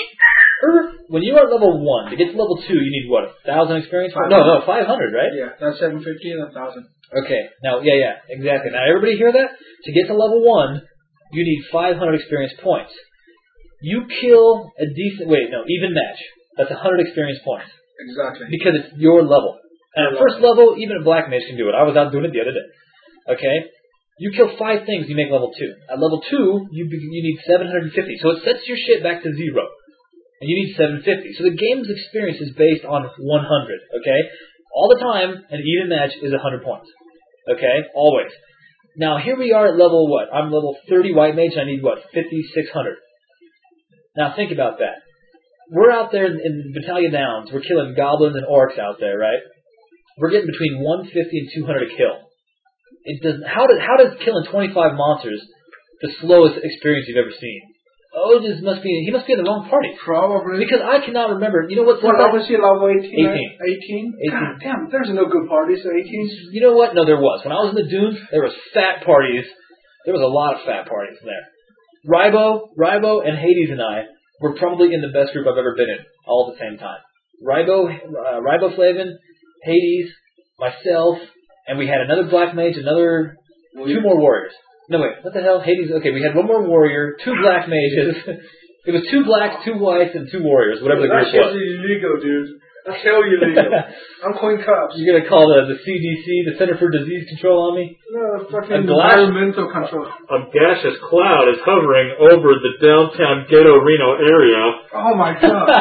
When you are at level one, to get to level two, you need what, one thousand experience? No, no, five hundred, right? Yeah, that's seven fifty and one thousand. Okay, now, yeah, yeah, exactly. Now, everybody hear that? To get to level one, you need five hundred experience points. You kill a decent... Wait, no, even match. That's one hundred experience points. Exactly. Because it's your level. And at first level, even a black mage can do it. I was out doing it the other day. Okay? You kill five things, you make level two. At level two, you you need seven hundred fifty. So it sets your shit back to zero. And you need seven hundred fifty. So the game's experience is based on one hundred. Okay? All the time, an even match is one hundred points. Okay? Always. Now, here we are at level what? I'm level thirty white mage, and I need what? fifty-six hundred. Now, think about that. We're out there in, in Battalion Downs. We're killing goblins and orcs out there, right? We're getting between one hundred fifty and two hundred a kill. It does. How does how does killing twenty-five monsters the slowest experience you've ever seen? Oh, this must be he must be in the wrong party. Probably. Because I cannot remember. You know what? What level is he? Level eighteen. Eighteen. Eighteen. eighteen. God damn, there's no good parties at eighteen. You know what? No, there was. When I was in the dunes, there was fat parties. There was a lot of fat parties there. Ribo, Ribo, and Hades and I were probably in the best group I've ever been in, all at the same time. Ribo, uh, Riboflavin, Hades, myself, and we had another black mage, another two more warriors. No wait, what the hell? Hades. Okay, we had one more warrior, two black mages. It was two blacks, two whites, and two warriors, whatever the group was. That's illegal, dude. That's hell illegal. I'm calling cops. You're gonna call the the C D C, the Center for Disease Control, on me? No, fucking environmental control. A gaseous cloud is hovering over the downtown Ghetto Reno area. Oh my god.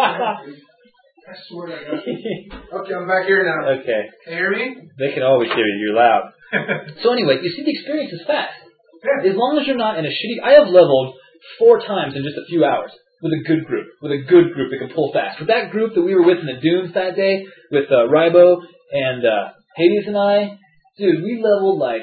I swear to God. Okay, I'm back here now. Okay. Can you hear me? They can always hear you. You're loud. So anyway, you see the experience is fast. Yeah. As long as you're not in a shitty... I have leveled four times in just a few hours with a good group. With a good group that can pull fast. With that group that we were with in the dunes that day, with uh, Ribo and uh, Hades and I, dude, we leveled like...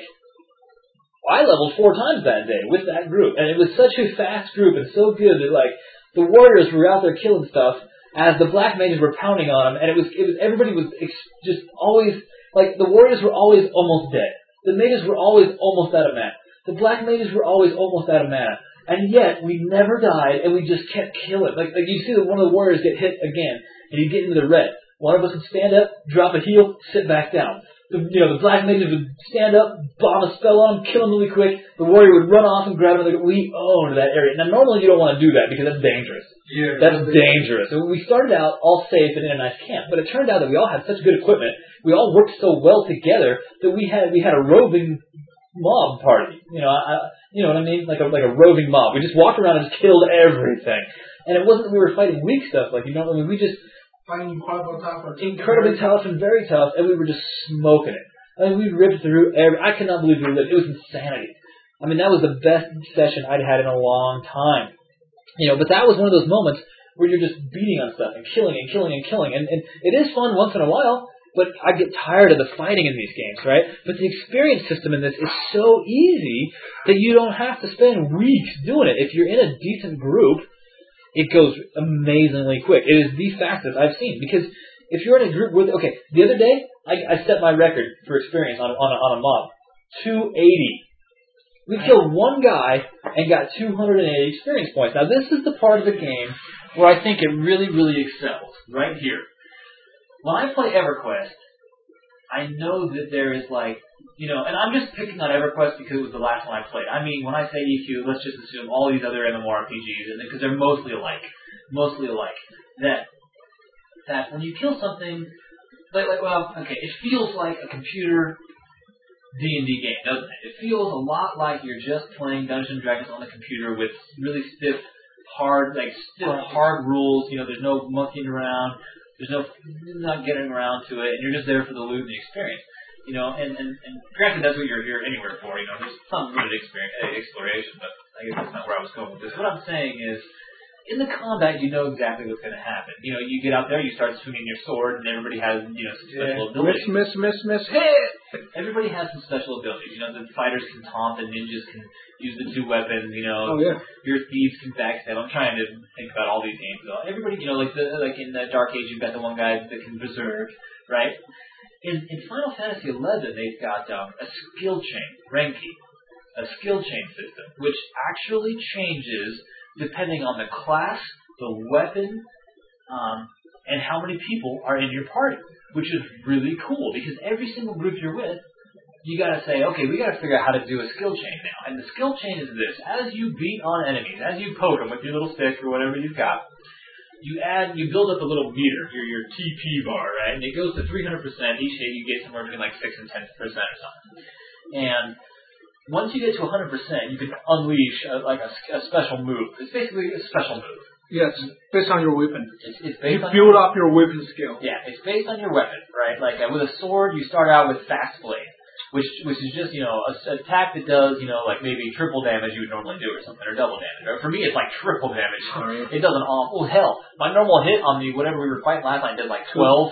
I leveled four times that day with that group. And it was such a fast group and so good that, like, the warriors were out there killing stuff as the black mages were pounding on them, and it was, it was everybody was ex- just always, like, the warriors were always almost dead. The mages were always almost out of mana. The black mages were always almost out of mana. And yet, we never died, and we just kept killing. Like, like you see that one of the warriors get hit again, and he'd get into the red. One of us would stand up, drop a heal, sit back down. The, you know, the black mages would stand up, bomb a spell on him, kill him really quick. The warrior would run off and grab him. And we owned that area. Now, normally you don't want to do that because that's dangerous. Yeah, that's dangerous. So we started out all safe and in a nice camp, but it turned out that we all had such good equipment. We all worked so well together that we had we had a roving mob party. You know, I, you know what I mean? Like a like a roving mob. We just walked around and just killed everything. And it wasn't that we were fighting weak stuff like you know. I mean, we just Fighting incredible tough. incredibly tough and very tough, and we were just smoking it. I mean, we ripped through every. I cannot believe we lived. It was insanity. I mean, that was the best session I'd had in a long time. You know, but that was one of those moments where you're just beating on stuff and killing and killing and killing. And, and it is fun once in a while, but I get tired of the fighting in these games, right? But the experience system in this is so easy that you don't have to spend weeks doing it. If you're in a decent group, it goes amazingly quick. It is the fastest I've seen. Because if you're in a group with, okay, the other day, I, I set my record for experience on, on, a, on a mob. two eighty. We killed one guy and got two hundred eighty experience points. Now, this is the part of the game where I think it really, really excels. Right here. When I play EverQuest, I know that there is like, you know, and I'm just picking on EverQuest because it was the last one I played. I mean, when I say E Q, let's just assume all these other MMORPGs, because they're mostly alike. Mostly alike. That, that when you kill something, like, like, well, okay, it feels like a computer D and D game, doesn't it? It feels a lot like you're just playing Dungeons and Dragons on the computer with really stiff, hard, like stiff, hard rules. You know, there's no monkeying around. There's no not getting around to it, and you're just there for the loot and the experience. You know, and, and, and granted, that's what you're here anywhere for. You know, there's some limited experience, exploration, but I guess that's not where I was going with this. What I'm saying is, in the combat, you know exactly what's going to happen. You know, you get out there, you start swinging your sword, and everybody has, you know, some special yeah. abilities. Miss, miss, miss, miss, hit! Everybody has some special abilities. You know, the fighters can taunt, the ninjas can use the two weapons, you know. Oh, yeah. Your thieves can backstab. I'm trying to think about all these games, though. Everybody, you know, like the, like in the Dark Age, you've got the one guy that can berserk, right? In, in Final Fantasy eleven, they've got um, a skill chain, Renki, a skill chain system, which actually changes depending on the class, the weapon, um, and how many people are in your party, which is really cool because every single group you're with, you got to say, okay, we got to figure out how to do a skill chain now. And the skill chain is this: as you beat on enemies, as you poke them with your little stick or whatever you've got, you add, you build up a little meter, your your T P bar, right? And it goes to three hundred percent. Each hit you get somewhere between like six and ten percent or something. And once you get to one hundred percent, you can unleash a, like a, a special move. It's basically a special move. Yes, based on your weapon. It's, it's based you on build your, up your weapon skill. Yeah, it's based on your weapon, right? Like uh, with a sword, you start out with Fast Blade, which which is just, you know, a, a attack that does, you know, like maybe triple damage you would normally do or something, or double damage. Or for me, it's like triple damage. Sorry. It does an awful hell. My normal hit on the whatever we were fighting last night did like twelve,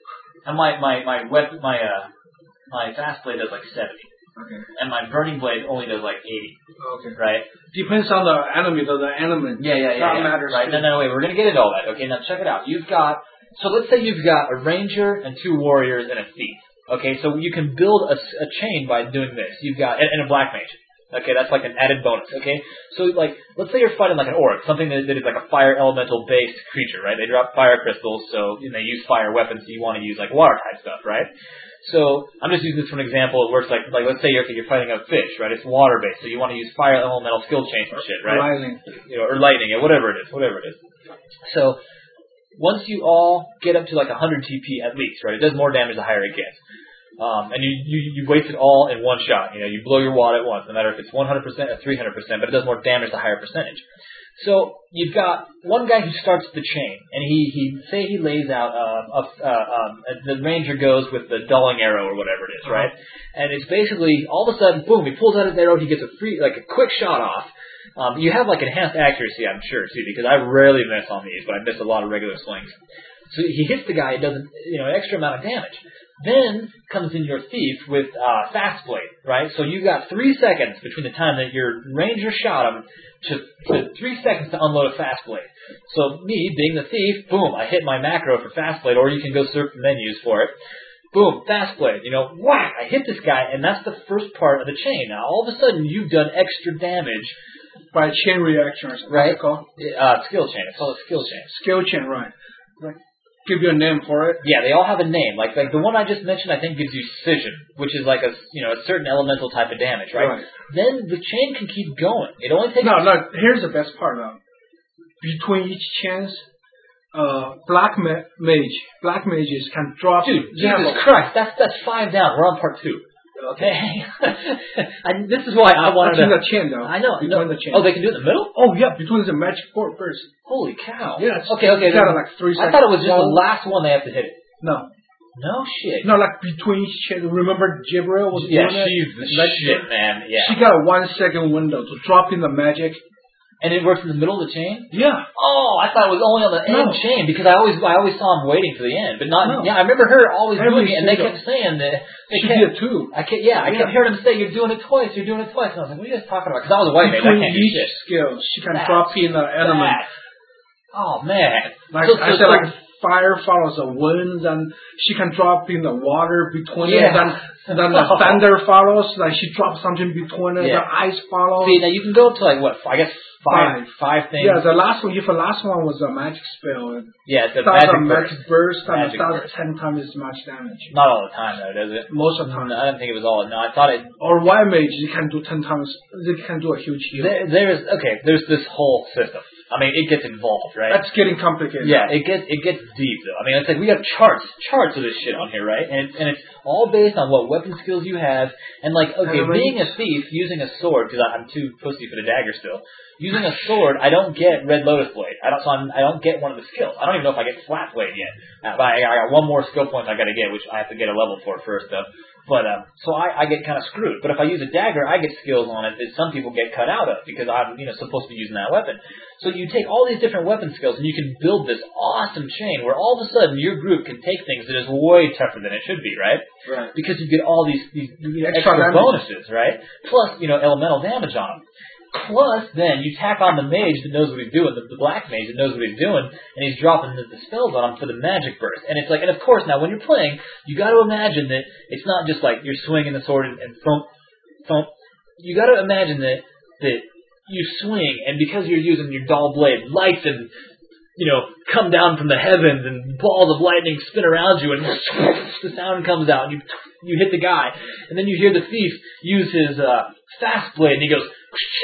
and my my my weapon my uh my Fast Blade does like seventy. Okay. And my Burning Blade only does like eighty. Okay. Right? Depends on the enemy, the, the element. Yeah, yeah, yeah. That yeah. matters. Right. No, no, wait. We're going to get into all that. Okay, now check it out. You've got, so let's say you've got a ranger and two warriors and a thief. Okay, so you can build a, a chain by doing this. You've got, and, and a black mage. Okay, that's like an added bonus. Okay, so like, let's say you're fighting like an orc, something that, that is like a fire elemental based creature, right? They drop fire crystals, so and they use fire weapons, so you want to use like water type stuff, right? So I'm just using this for an example. It works like, like let's say you're, you're fighting a fish, right? It's water based, so you want to use fire elemental skill chains and shit, right? Lightning. You know, or lightning, or whatever it is, whatever it is. So once you all get up to like one hundred T P at least, right? It does more damage the higher it gets. Um, and you, you, you waste it all in one shot. You know, you blow your wad at once, no matter if it's one hundred percent or three hundred percent, but it does more damage the higher percentage. So you've got one guy who starts the chain, and he, he say he lays out uh, a, uh, um, the ranger goes with the dulling arrow or whatever it is, right? And it's basically all of a sudden, boom, he pulls out his arrow, he gets a free like a quick shot off. Um, you have like enhanced accuracy, I'm sure too, because I rarely miss on these, but I miss a lot of regular slings. So he hits the guy, it does you know an extra amount of damage. Then comes in your thief with uh, Fast Blade, right? So you've got three seconds between the time that your ranger shot him to, to three seconds to unload a Fast Blade. So me, being the thief, boom, I hit my macro for Fast Blade, or you can go surf the menus for it. Boom, Fast Blade, you know, whack, I hit this guy, and that's the first part of the chain. Now, all of a sudden, you've done extra damage. By chain reaction or something. Right? What's it called? Uh, skill chain. It's called a skill chain. Skill chain, right. Right. Give you a name for it. Yeah, they all have a name. Like like the one I just mentioned, I think gives you Scission, which is like a you know a certain elemental type of damage, right? Right. Then the chain can keep going. It only takes. No, no. Here's the best part though. Between each chains, uh, black ma- mage, black mages can drop. Dude, level. Jesus Christ, that's that's five down. We're on part two. Okay. and this is why I wanted Touching to. the chin, though. I know. Between No, the chin. oh, they can do it in the middle? Oh, yeah, between the magic board first. Holy cow. Yeah, it's- okay, okay. you got then- like three I thought it was just seconds. the last one they have to hit it. No. No shit. No, like between each chin. Remember Jibril was yeah, doing it? she's the Like, shit, man. Yeah. She got a one second window to drop in the magic. And it works in the middle of the chain? Yeah. Oh, I thought it was only on the No. end chain because I always I always saw him waiting for the end, but not. No. Yeah, I remember her always Every doing it, and they single- kept saying that they She kept, did too. I kept, yeah, I kept Yeah. hearing them say, "You're doing it twice. You're doing it twice." And I was like, "What are you guys talking about?" Because I was a white mage, I Between can't do each shit. skill, she can That's drop in the element. That. Oh man. Like So- I so- said, so- like fire follows the wind, and she can drop in the water between Yeah. it. Then, then the thunder follows. Like she drops something between it. Yeah. The ice follows. See, now you can go up to like what? I guess five, Five. five things. Yeah, the last one. If the last one was a magic spell, it Yeah, it's a starts magic a burst. magic burst, and it Magic starts burst. ten times as much damage. Not all the time though, does it? Most of the time. No, I didn't think it was all. No, I thought it. Or white mage, you can do ten times. They can do a huge heal. There, there's okay. There's this whole system. I mean, it gets involved, right? That's getting complicated. Yeah, it gets it gets deep though. I mean, it's like we have charts, charts of this shit on here, right? And it's, and it's all based on what weapon skills you have, and like, okay, And being a thief using a sword because I'm too pussy for the dagger still. Using a sword, I don't get Red Lotus Blade. I don't, so I'm, I don't get one of the skills. I don't even know if I get Flat Blade yet. Uh, but I, I got one more skill point I got to get, which I have to get a level for first though. But um, so I, I get kind of screwed. But if I use a dagger, I get skills on it that some people get cut out of because I'm you know supposed to be using that weapon. So you take all these different weapon skills and you can build this awesome chain where all of a sudden your group can take things that is way tougher than it should be, right? Right. Because you get all these, these Extra extra damage. bonuses, right? Plus, you know, elemental damage on them. Plus, then you tack on the mage that knows what he's doing, the, the black mage that knows what he's doing, and he's dropping the, the spells on him for the magic burst. And it's like, and of course, now when you're playing, you got to imagine that it's not just like you're swinging the sword and, and thump, thump. You got to imagine that that you swing, and because you're using your dull blade, lights and you know come down from the heavens, and balls of lightning spin around you, and the sound comes out, and you you hit the guy, and then you hear the thief use his uh, fast blade, and he goes.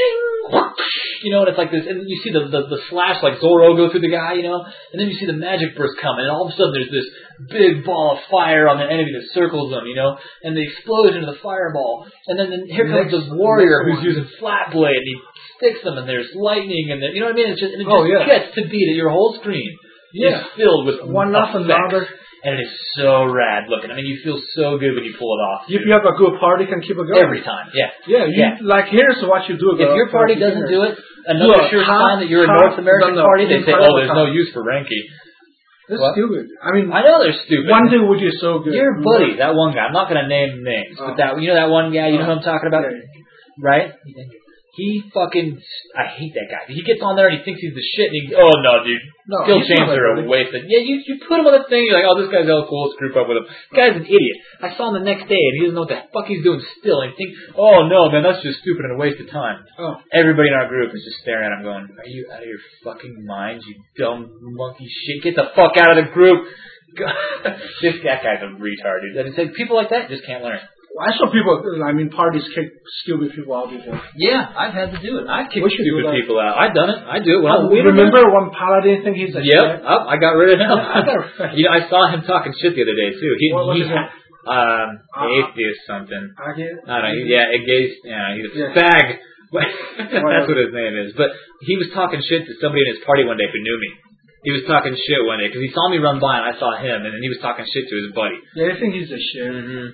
You know, and it's like this, and you see the, the the slash like Zorro go through the guy, you know, and then you see the magic burst come, and all of a sudden there's this big ball of fire on the enemy that circles them, you know, and the explosion of the fireball, and then, then here comes Next- this warrior next who's one. using flat blade, and he sticks them, and there's lightning, and the, you know what I mean? It's just, and it Oh, just yeah. gets to be that your whole screen Yeah. is filled with One after effects. another. And it is so rad looking. I mean, you feel so good when you pull it off. If you have a good party, you can keep it going. Every time, yeah. Yeah, you, Yeah. like here's what you do. If girl, your party for doesn't do beginners. it, another Do a sure top- sign that you're a top North American than the party, they say, incredible oh, there's no top. use for Renki. That's What? stupid. I mean, I know they're stupid. one day would be so good. Your buddy, that one guy, I'm not going to name names, Oh. but that you know that one guy, you know who I'm talking about? Yeah. Right? He fucking, I hate that guy. He gets on there and he thinks he's the shit, and he, oh no, dude, No, skill he's chains not are a like waste. of- Yeah, you you put him on the thing, you're like, oh, this guy's all cool, let's group up with him. This guy's an idiot. I saw him the next day, and he doesn't know what the fuck he's doing still, and he thinks, oh no, man, that's just stupid and a waste of time. Oh. Everybody in our group is just staring at him going, are you out of your fucking mind, you dumb monkey shit? Get the fuck out of the group. This that guy's a retard, dude. And it's like, people like that just can't learn. I saw people. I mean, parties kick stupid people out before. Yeah, I've had to do it. I've kicked We should do stupid that. people out. I've done it. I do it. When Oh, I'm we remember one paladin think he's a Yep. shit? Oh, I got rid of him. I got- you know, I saw him talking shit the other day too. He, What was he his name? um, Uh, atheist something. I get. I don't know. he- Yeah, it gave. Yeah, he's a Yeah. fag. That's what his name is. But he was talking shit to somebody in his party one day who knew me. He was talking shit one day because he saw me run by and I saw him, and then he was talking shit to his buddy. Yeah, I think he's a shit. Mm-hmm.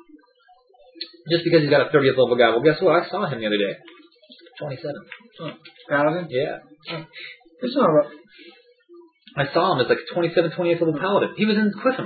Just because he's got a thirtieth level guy. Well, guess what? I saw him the other day. twenty-seven. Oh, paladin. Yeah. It's not. Right. I saw him as like a twenty-seven, twenty-eight level paladin. He was in Quiffin.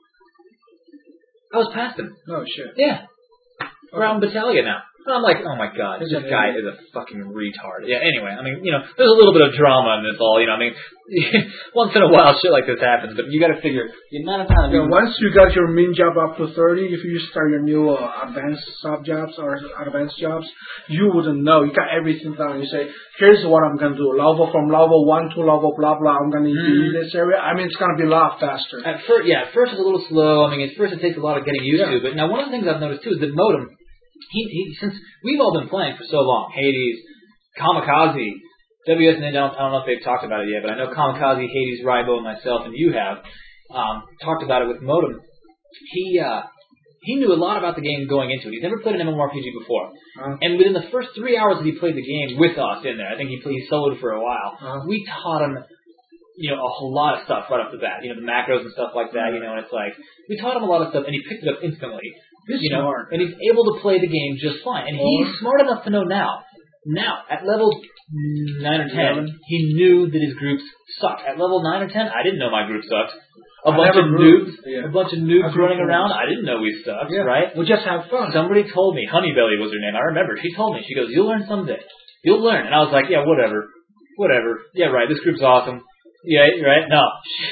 I was past him. No shit. Yeah. Around Battalion now. And I'm like, oh my god, He's this an guy idiot. is a fucking retard. Yeah, anyway, I mean, you know, there's a little bit of drama in this all, you know, I mean, once in a while shit like this happens, but you gotta figure, the amount of time... Yeah, once you got your min job up to thirty, if you start your new uh, advanced sub jobs or advanced jobs, you wouldn't know. You got everything down. You say, here's what I'm gonna do. Level from level one to level blah blah. I'm gonna be in this area. I mean, it's gonna be a lot faster. At first, yeah, at first it's a little slow. I mean, at first it takes a lot of getting used Yeah. to. But now one of the things I've noticed too is that Modem, he, he since we've all been playing for so long, Hades, Kamikaze, W S N, I don't, I don't know if they've talked about it yet, but I know Kamikaze, Hades, Rybo, and myself, and you have um, talked about it with Modem. He uh, he knew a lot about the game going into it. He's never played an MMORPG before. Uh-huh. And within the first three hours that he played the game with us in there, I think he played, he soloed for a while, Uh-huh. we taught him, you know, a whole lot of stuff right off the bat. You know, the macros and stuff like that, you know, and it's like, we taught him a lot of stuff, and he picked it up instantly. He's you know, smart. and he's able to play the game just fine. And he's Or- smart enough to know now. Now, at level nine or ten, Eleven. he knew that his groups sucked. At level nine or ten, I didn't know my group sucked. A I bunch never of grew. noobs, Yeah. a bunch of noobs I grew running first. around. I didn't know we sucked, Yeah. right? We just have fun. Somebody told me, Honeybelly was her name. I remember. She told me. She goes, "You'll learn someday. You'll learn." And I was like, "Yeah, whatever, whatever. Yeah, right. This group's awesome. Yeah, right." No,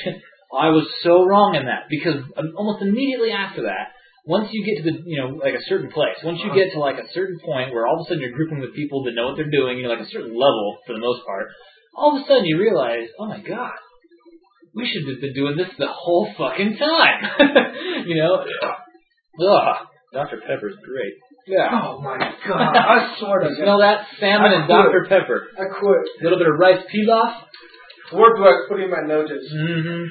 I was so wrong in that because um, almost immediately after that, once you get to the, you know, like a certain place, once you get to like a certain point where all of a sudden you're grouping with people that know what they're doing, you know, like a certain level for the most part, all of a sudden you realize, oh my god, we should have been doing this the whole fucking time. You know? Ugh. Doctor Pepper's great. Yeah. Oh my god! I swear to You God. smell that? Salmon I and Doctor quit. Pepper. I quit. A little bit of rice pilaf. Where do I put in my notice? Mm-hmm.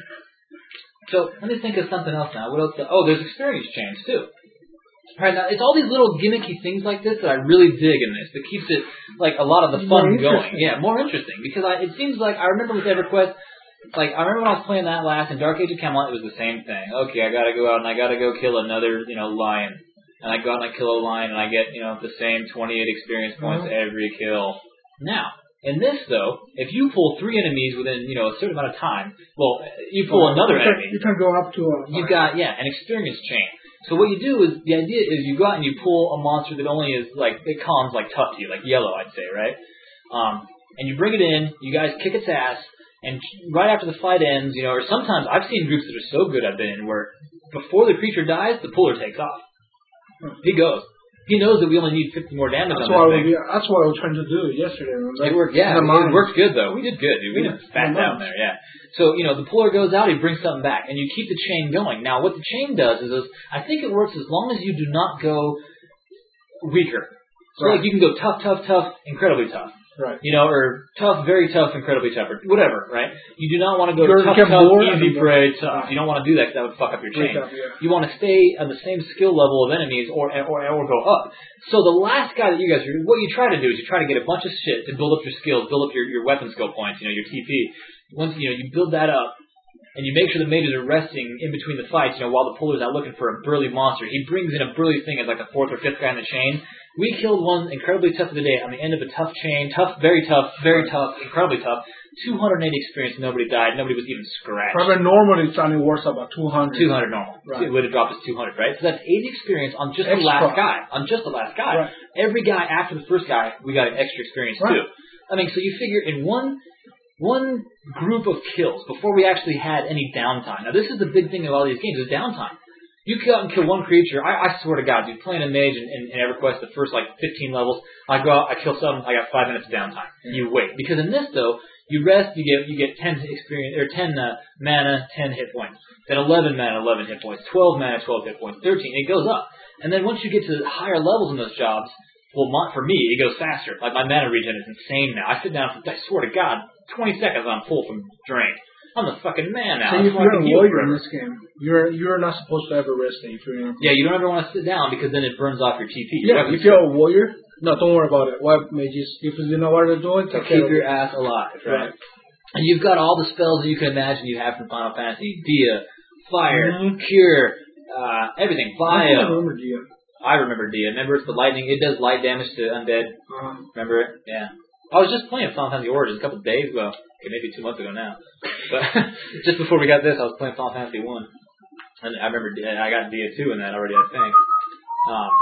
So let me think of something else now. What else? Oh, there's experience chains too. Right now, it's all these little gimmicky things like this that I really dig in this. That keeps it like a lot of the More fun going. interesting. Yeah, more interesting because I, it seems like I remember with EverQuest. Like I remember when I was playing that last in Dark Age of Camelot, it was the same thing. Okay, I gotta go out and I gotta go kill another, you know, lion. And I go out and I kill a lion and I get, you know, the same twenty-eight experience points Uh-huh. every kill. Now, in this though, if you pull three enemies within, you know, a certain amount of time, well, you pull another you can, enemy. You can go up to a. You've got, yeah, an experience chain. So what you do is, the idea is you go out and you pull a monster that only is, like, it comes, like, tough to you, like yellow, I'd say, right? Um, and you bring it in, you guys kick its ass, and right after the fight ends, you know, or sometimes, I've seen groups that are so good I've been in, where before the creature dies, the puller takes off. He goes. He knows that we only need fifty more damage That's on what, this we, thing. that's what I was trying to do yesterday. Remember? It worked, yeah. In the It mines. worked good though. We did good, dude. We Yeah, didn't fat in the down mines. there, yeah. So you know, the puller goes out, he brings something back, and you keep the chain going. Now, what the chain does is, is I think it works as long as you do not go weaker. So Right. like you can go tough, tough, tough, incredibly tough. Right. You know, or tough, very tough, incredibly tough, or whatever, right? You do not want to go You're- tough, you can tough, bore easy, and- prey, tough. You don't want to do that because that would fuck up your Break chain. up, yeah. You want to stay on the same skill level of enemies or, or or go up. So the last guy that you guys, what you try to do is you try to get a bunch of shit to build up your skills, build up your, your weapon skill points, you know, your T P. Once, you know, you build that up, and you make sure the mages are resting in between the fights, you know, while the puller's out looking for a burly monster. He brings in a burly thing as like the fourth or fifth guy in the chain. We killed one incredibly tough of the day on the end of a tough chain. Tough, very tough, very tough, incredibly tough. two hundred eighty experience, nobody died, nobody was even scratched. Probably normally it's only worth about two hundred. two hundred normal. Right. It would have dropped us two hundred, right? So that's eighty experience on just the Extra. last guy. On just the last guy. Right. Every guy after the first guy, we got an extra experience Right. too. I mean, so you figure in one one group of kills before we actually had any downtime. Now, this is the big thing of all these games is downtime. You kill out and kill one creature. I, I swear to God, dude, playing a mage in, in, in EverQuest, the first like fifteen levels, I go out, I kill something, I got five minutes of downtime. And you wait because in this though, you rest, you get you get ten experience or ten uh, mana, ten hit points. Then eleven mana, eleven hit points. Twelve mana, twelve hit points. Thirteen. It goes up, and then once you get to higher levels in those jobs, well, my, for me, it goes faster. Like my mana regen is insane now. I sit down for I swear to God, twenty seconds I'm full from drain. I'm the fucking man now. So I'm if you're a fucking healed warrior in forever. this game, you're you're not supposed to ever rest if you're in. Yeah, you don't ever want to sit down because then it burns off your T P. Yeah, if you're a warrior, no, don't worry about it. What mages, if you know what they're doing, to take care keep of your it. ass alive, right? Right. And you've got all the spells that you can imagine you have from Final Fantasy: Dia, Fire, Mhm. Cure, uh, everything. I Bio. don't remember Dia. I remember Dia. Remember, it's the lightning. It does light damage to undead. Uh, Remember it? Yeah. I was just playing Final Fantasy Origins a couple of days ago. Okay, maybe two months ago now. But just before we got this, I was playing Final Fantasy One, and I remember and I got Dia two in that already. I think. Um,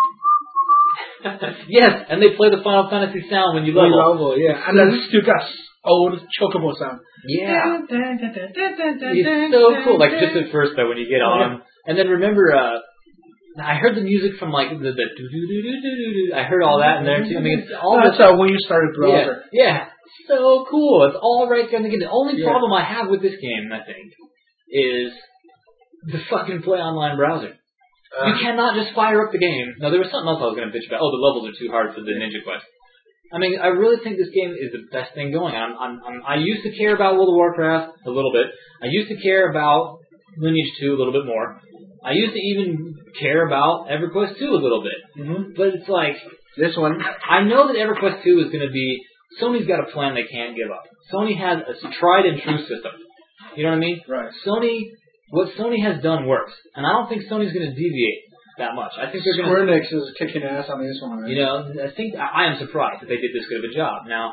yes, and they play the Final Fantasy sound when you Low level. level, yeah. And then still got old chocobo sound. Yeah. It's so cool. Like just at first though, when you get on, and then remember, uh, I heard the music from like the, the do do do do do do. I heard all that in there too. I mean, it's all That's this, uh, when you started browser. yeah, yeah, so cool. It's all right there in the game. The only Yeah. problem I have with this game, I think, is the fucking play online browser. Uh, You cannot just fire up the game. No, there was something else I was going to bitch about. Oh, the levels are too hard for the Ninja Quest. I mean, I really think this game is the best thing going. I'm, I'm, I'm, I used to care about World of Warcraft a little bit. I used to care about Lineage two a little bit more. I used to even care about EverQuest two a little bit. Mm-hmm. But it's like... This one. I know that EverQuest two is going to be... Sony's got a plan they can't give up. Sony has a tried and true system. You know what I mean? Right. Sony... What Sony has done works. And I don't think Sony's going to deviate that much. I think they're going to... Square Enix is kicking ass on this one. Right? You know, I think... I, I am surprised that they did this good of a job. Now...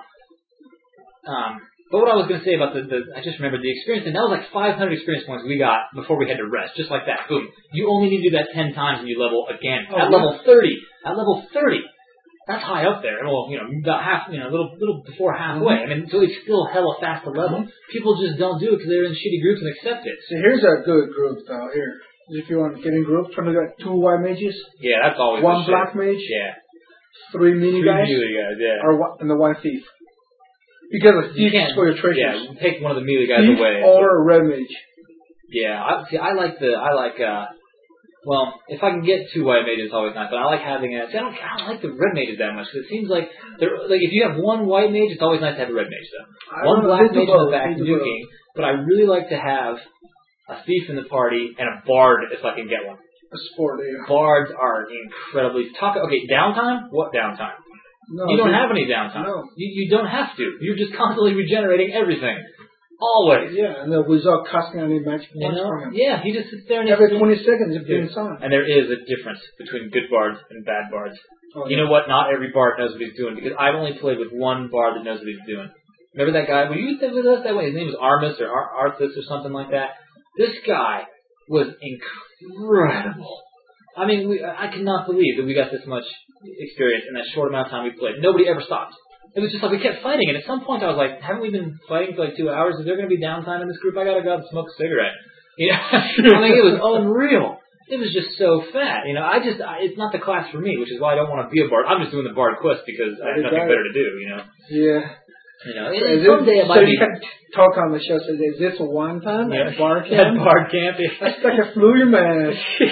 Um... But what I was going to say about the, the, I just remembered the experience, and that was like five hundred experience points we got before we had to rest, just like that. Boom. You only need to do that ten times and you level again. Oh, at yeah. level thirty. At level thirty. That's high up there. Well, you know, about half, you know, a little, little before halfway. Mm-hmm. I mean, so it's still hella fast to level. Mm-hmm. People just don't do it because they're in shitty groups and accept it. So here's a good group, though. Here. If you want to get in group, trying to get two white mages, Yeah, that's always one the shit. black mage, Yeah. three mini Three guys, melee guys, yeah. or one, and the one thief. Because a You thief can't, is for your treasures. yeah, you take one of the melee guys Thief away. or a red mage. Yeah, I, see, I like the, I like, uh, well, if I can get two white mages, it's always nice, but I like having a, see, I don't, I don't like the red mages that much, because it seems like, they're, like, if you have one white mage, it's always nice to have a red mage, though. I One don't know, black they do mage in the both, back, they do both. nuking, but I really like to have a thief in the party and a bard if I can get one. A sport, yeah. Bards are incredibly, talk, okay, downtime? What downtime? No, You don't they- have any downtime. No. You, you don't have to. You're just constantly regenerating everything. Always. Yeah, and the without casting any magic You points know? from him. Yeah, he just sits there and Every he's- twenty seconds, it's Dude. doing something. And there is a difference between good bards and bad bards. Oh, You yeah. know what? Not every bard knows what he's doing, because I've only played with one bard that knows what he's doing. Remember that guy? Were you with us that way? His name was Armus or Ar- Arthas or something like that. This guy was incredible. I mean, we, I cannot believe that we got this much experience in that short amount of time we played. Nobody ever stopped. It was just like we kept fighting, and at some point I was like, haven't we been fighting for like two hours? Is there going to be downtime in this group? I got to go out and smoke a cigarette. You know? I mean, it was unreal. It was just so fat. You know, I just, I, it's not the class for me, which is why I don't want to be a bard. I'm just doing the bard quest because I have nothing better to do, you know? Yeah. You know, So, and is someday it, it might so be... you can talk on the show, so is this a one time Yeah. at bar At camp? bard camp. Yeah. That's like a flu man.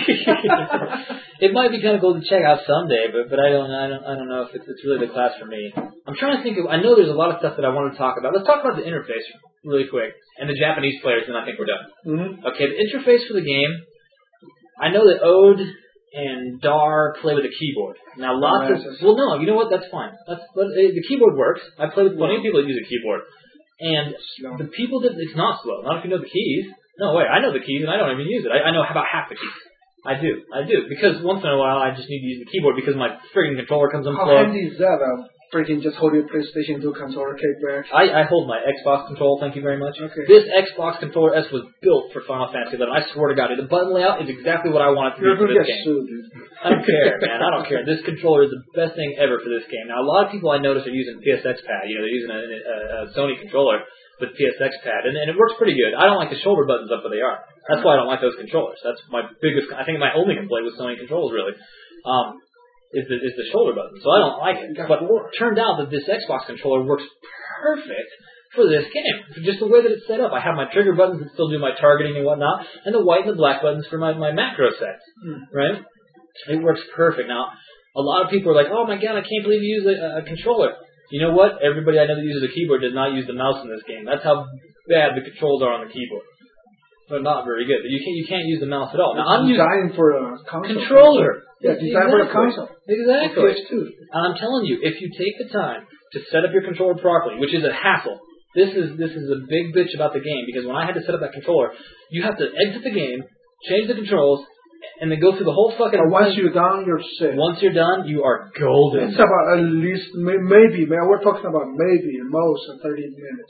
It might be kind of cool to check out someday, but but I don't I don't I don't know if it's, it's really the class for me. I'm trying to think of. I know there's a lot of stuff that I want to talk about. Let's talk about the interface really quick and the Japanese players, and I think we're done. Mm-hmm. Okay, the interface for the game. I know that Ode and Dar play with a keyboard. Now lots of Masses. well, no, you know what? That's fine. That's but, uh, the keyboard works. I play with plenty of people that use a keyboard, and Slow. the people that it's not slow. Not if you know the keys. No way, I know the keys and I don't even use it. I, I know about half the keys. I do, I do, because once in a while I just need to use the keyboard because my friggin' controller comes How unplugged. handy is that? Uh, freaking just hold your PlayStation two controller kickback. I, I hold my Xbox controller, thank you very much. Okay. This Xbox controller S was built for Final Fantasy eleven. I swear to God, the button layout is exactly what I want it to be You're for gonna this get game. sued, dude. I don't care, man. I don't care. This controller is the best thing ever for this game. Now, a lot of people I notice are using P S X pad. You know, they're using a, a, a Sony controller with P S X pad, and, and it works pretty good. I don't like the shoulder buttons up where they are. That's why I don't like those controllers. That's my biggest. I think my only complaint with Sony controllers really um, is the is the shoulder button. So I don't like it. But it turned out that this Xbox controller works perfect for this game. Just the way that it's set up. I have my trigger buttons that still do my targeting and whatnot, and the white and the black buttons for my, my macro sets. Hmm. Right? It works perfect. Now, a lot of people are like, oh my god, I can't believe you use a, a controller. You know what? Everybody I know that uses a keyboard does not use the mouse in this game. That's how bad the controls are on the keyboard. They're not very good. But you can't you can't use the mouse at all. Now, I'm using designed for a console. controller. Yeah, designed for a Exactly. console. Exactly. P S two. And I'm telling you, if you take the time to set up your controller properly, which is a hassle, this is this is a big bitch about the game, because when I had to set up that controller, you have to exit the game, change the controls, and then go through the whole fucking... And once you're done, you're set. Once you're done, you are golden. It's about at least, may- maybe, man, we're talking about maybe, at most, uh, thirty minutes.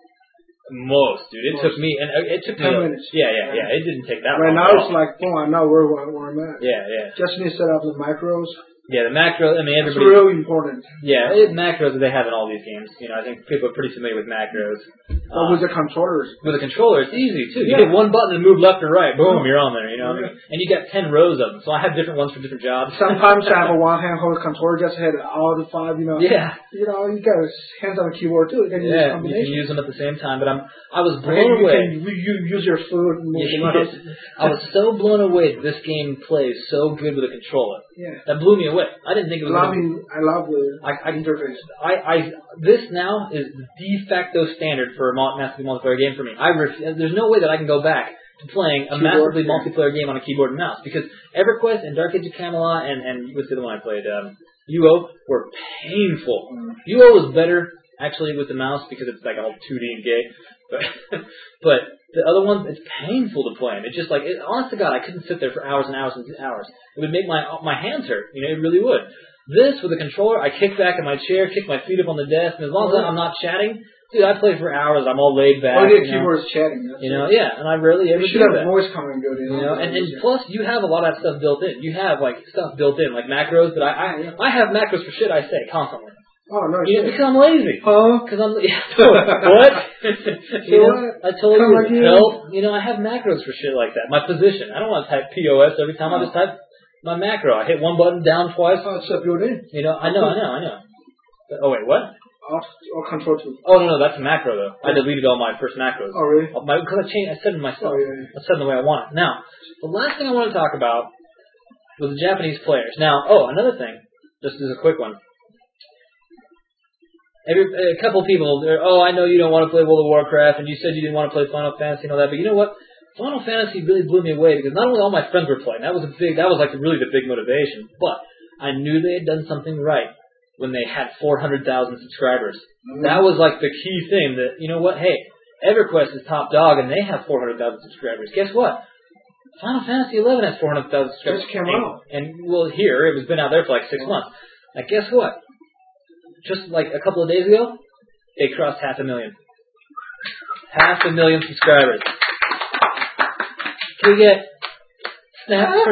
Most, dude. It Most. took me, and it took me... Ten a- minutes. Yeah, yeah, yeah. It didn't take that Right long. now, at it's all. like, boom, I know where, where, where I'm at. Yeah, yeah. Just need to set up the macros. Yeah, the macro, I mean, It's everybody... really important. Yeah, it, macros that they have in all these games. You know, I think people are pretty familiar with macros. But Uh, with the controllers, With a controller, it's easy too. You Yeah. hit one button and move left or right. Boom, you're on there. You know, and you got ten rows of them. So I have different ones for different jobs. sometimes I have a one-hand hold controller, just hit all the five, you know. Yeah, You know, you got hands on the keyboard too. You can use yeah. You combinations. can use them at the same time. But I'm, I was Okay, blown you away. can you, you use your foot and move the mouse. I was so blown away that this game plays so good with a controller. Yeah. That blew me away. I didn't think it was. I gonna mean, I love the I, I, interface. I, I, this now is the de facto standard for a mul- massively multiplayer game for me. I ref, there's no way that I can go back to playing a Keyboard, massively yeah. multiplayer game on a keyboard and mouse. Because EverQuest and Dark Age of Camelot and, and what's the other one I played? Um, U O were painful. Mm. U O was better, actually, with the mouse because it's like all two D and gay. But but the other ones, it's painful to play. And it's just like, it, honest to God, I couldn't sit there for hours and hours and hours. It would make my my hands hurt. You know, it really would. This, with a controller, I kick back in my chair, kick my feet up on the desk, and as long as I'm not chatting, dude, I play for hours. I'm all laid back. All your you know? keyboard is chatting. That's You know, it. yeah, and I rarely ever You should do have that. voice coming good. You know, and, and plus you have a lot of that stuff built in. You have like stuff built in, like macros. But I, I, I have macros for shit I say constantly. Oh no, You know, shit. because I'm lazy. Huh? Because I'm yeah, what? you know, what? I told Come you again? health. You know, I have macros for shit like that. My position. I don't want to type P O S every time. I just type my macro. I hit one button down twice. Oh, it's built in. You know, I know, I know, I know. But, oh wait, what? Off or control two. Oh no, no, that's a macro though. I deleted all my first macros. Oh really? Because I changed, I set it myself. Oh, yeah, yeah. I set it the way I want it. Now, the last thing I want to talk about was the Japanese players. Now, oh, another thing. This is a quick one. Every, a couple people, they're, oh, I know you don't want to play World of Warcraft, and you said you didn't want to play Final Fantasy and all that, but you know what? Final Fantasy really blew me away because not only all my friends were playing, that was a big, that was like really the big motivation, but I knew they had done something right when they had four hundred thousand subscribers. Mm-hmm. That was like the key thing that, you know what, hey, EverQuest is top dog and they have four hundred thousand subscribers. Guess what? Final Fantasy eleven has four hundred thousand subscribers. Just came and, out. And, well, here, it was been out there for like six months. Now, guess what? Just like a couple of days ago, they crossed half a million. Half a million subscribers. Can we get snaps for...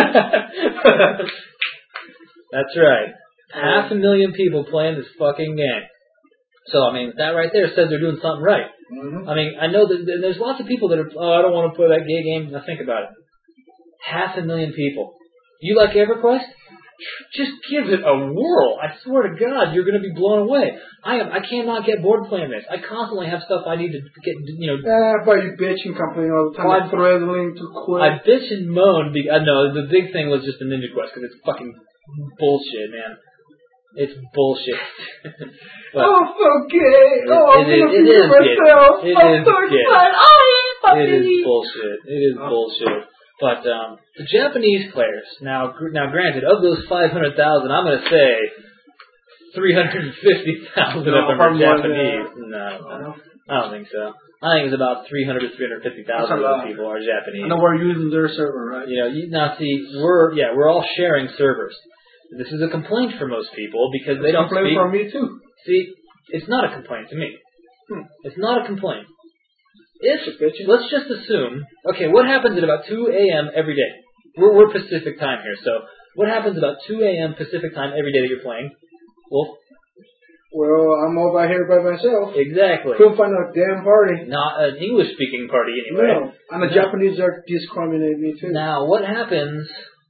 That's right. Half a million people playing this fucking game. So, I mean, that right there says they're doing something right. Mm-hmm. I mean, I know that there's lots of people that are, oh, I don't want to play that gay game. Now think about it. Half a million people. You like EverQuest? Just give it a whirl. I swear to God, you're going to be blown away. I am. I cannot get bored playing this. I constantly have stuff I need to get, you know. Yeah, but you bitch and complain all the time. Well, I'm threatening to quit. I bitch and moan. Because, uh, no, the big thing was just the Ninja Quest because it's fucking bullshit, man. It's bullshit. But oh, so gay. It, oh, it, I'm it, it is myself. gay. It I'm is so gay. excited. Oh, yeah, It is bullshit. It is Oh. bullshit. But um, the Japanese players, now, gr- now granted, of those five hundred thousand, I'm going to say three hundred fifty thousand No, of them are probably more than Japanese. No, no, I don't think so. I think it's about three hundred to three hundred fifty thousand of That's a lot. those people are Japanese. I know we're using their server, right? You know, you, now see, we're yeah, we're all sharing servers. This is a complaint for most people because they don't Complain speak. for me too. See, it's not a complaint to me. Hmm. It's not a complaint. If bitching. let's just assume, okay, what happens at about two a.m. every day? We're, we're Pacific time here, so what happens about two a.m. Pacific time every day that you're playing? Wolf? Well, I'm all by here by myself. Exactly. Couldn't find a damn party. Not an English-speaking party anyway. No, and the No. Japanese are discriminating me too. Now, what happens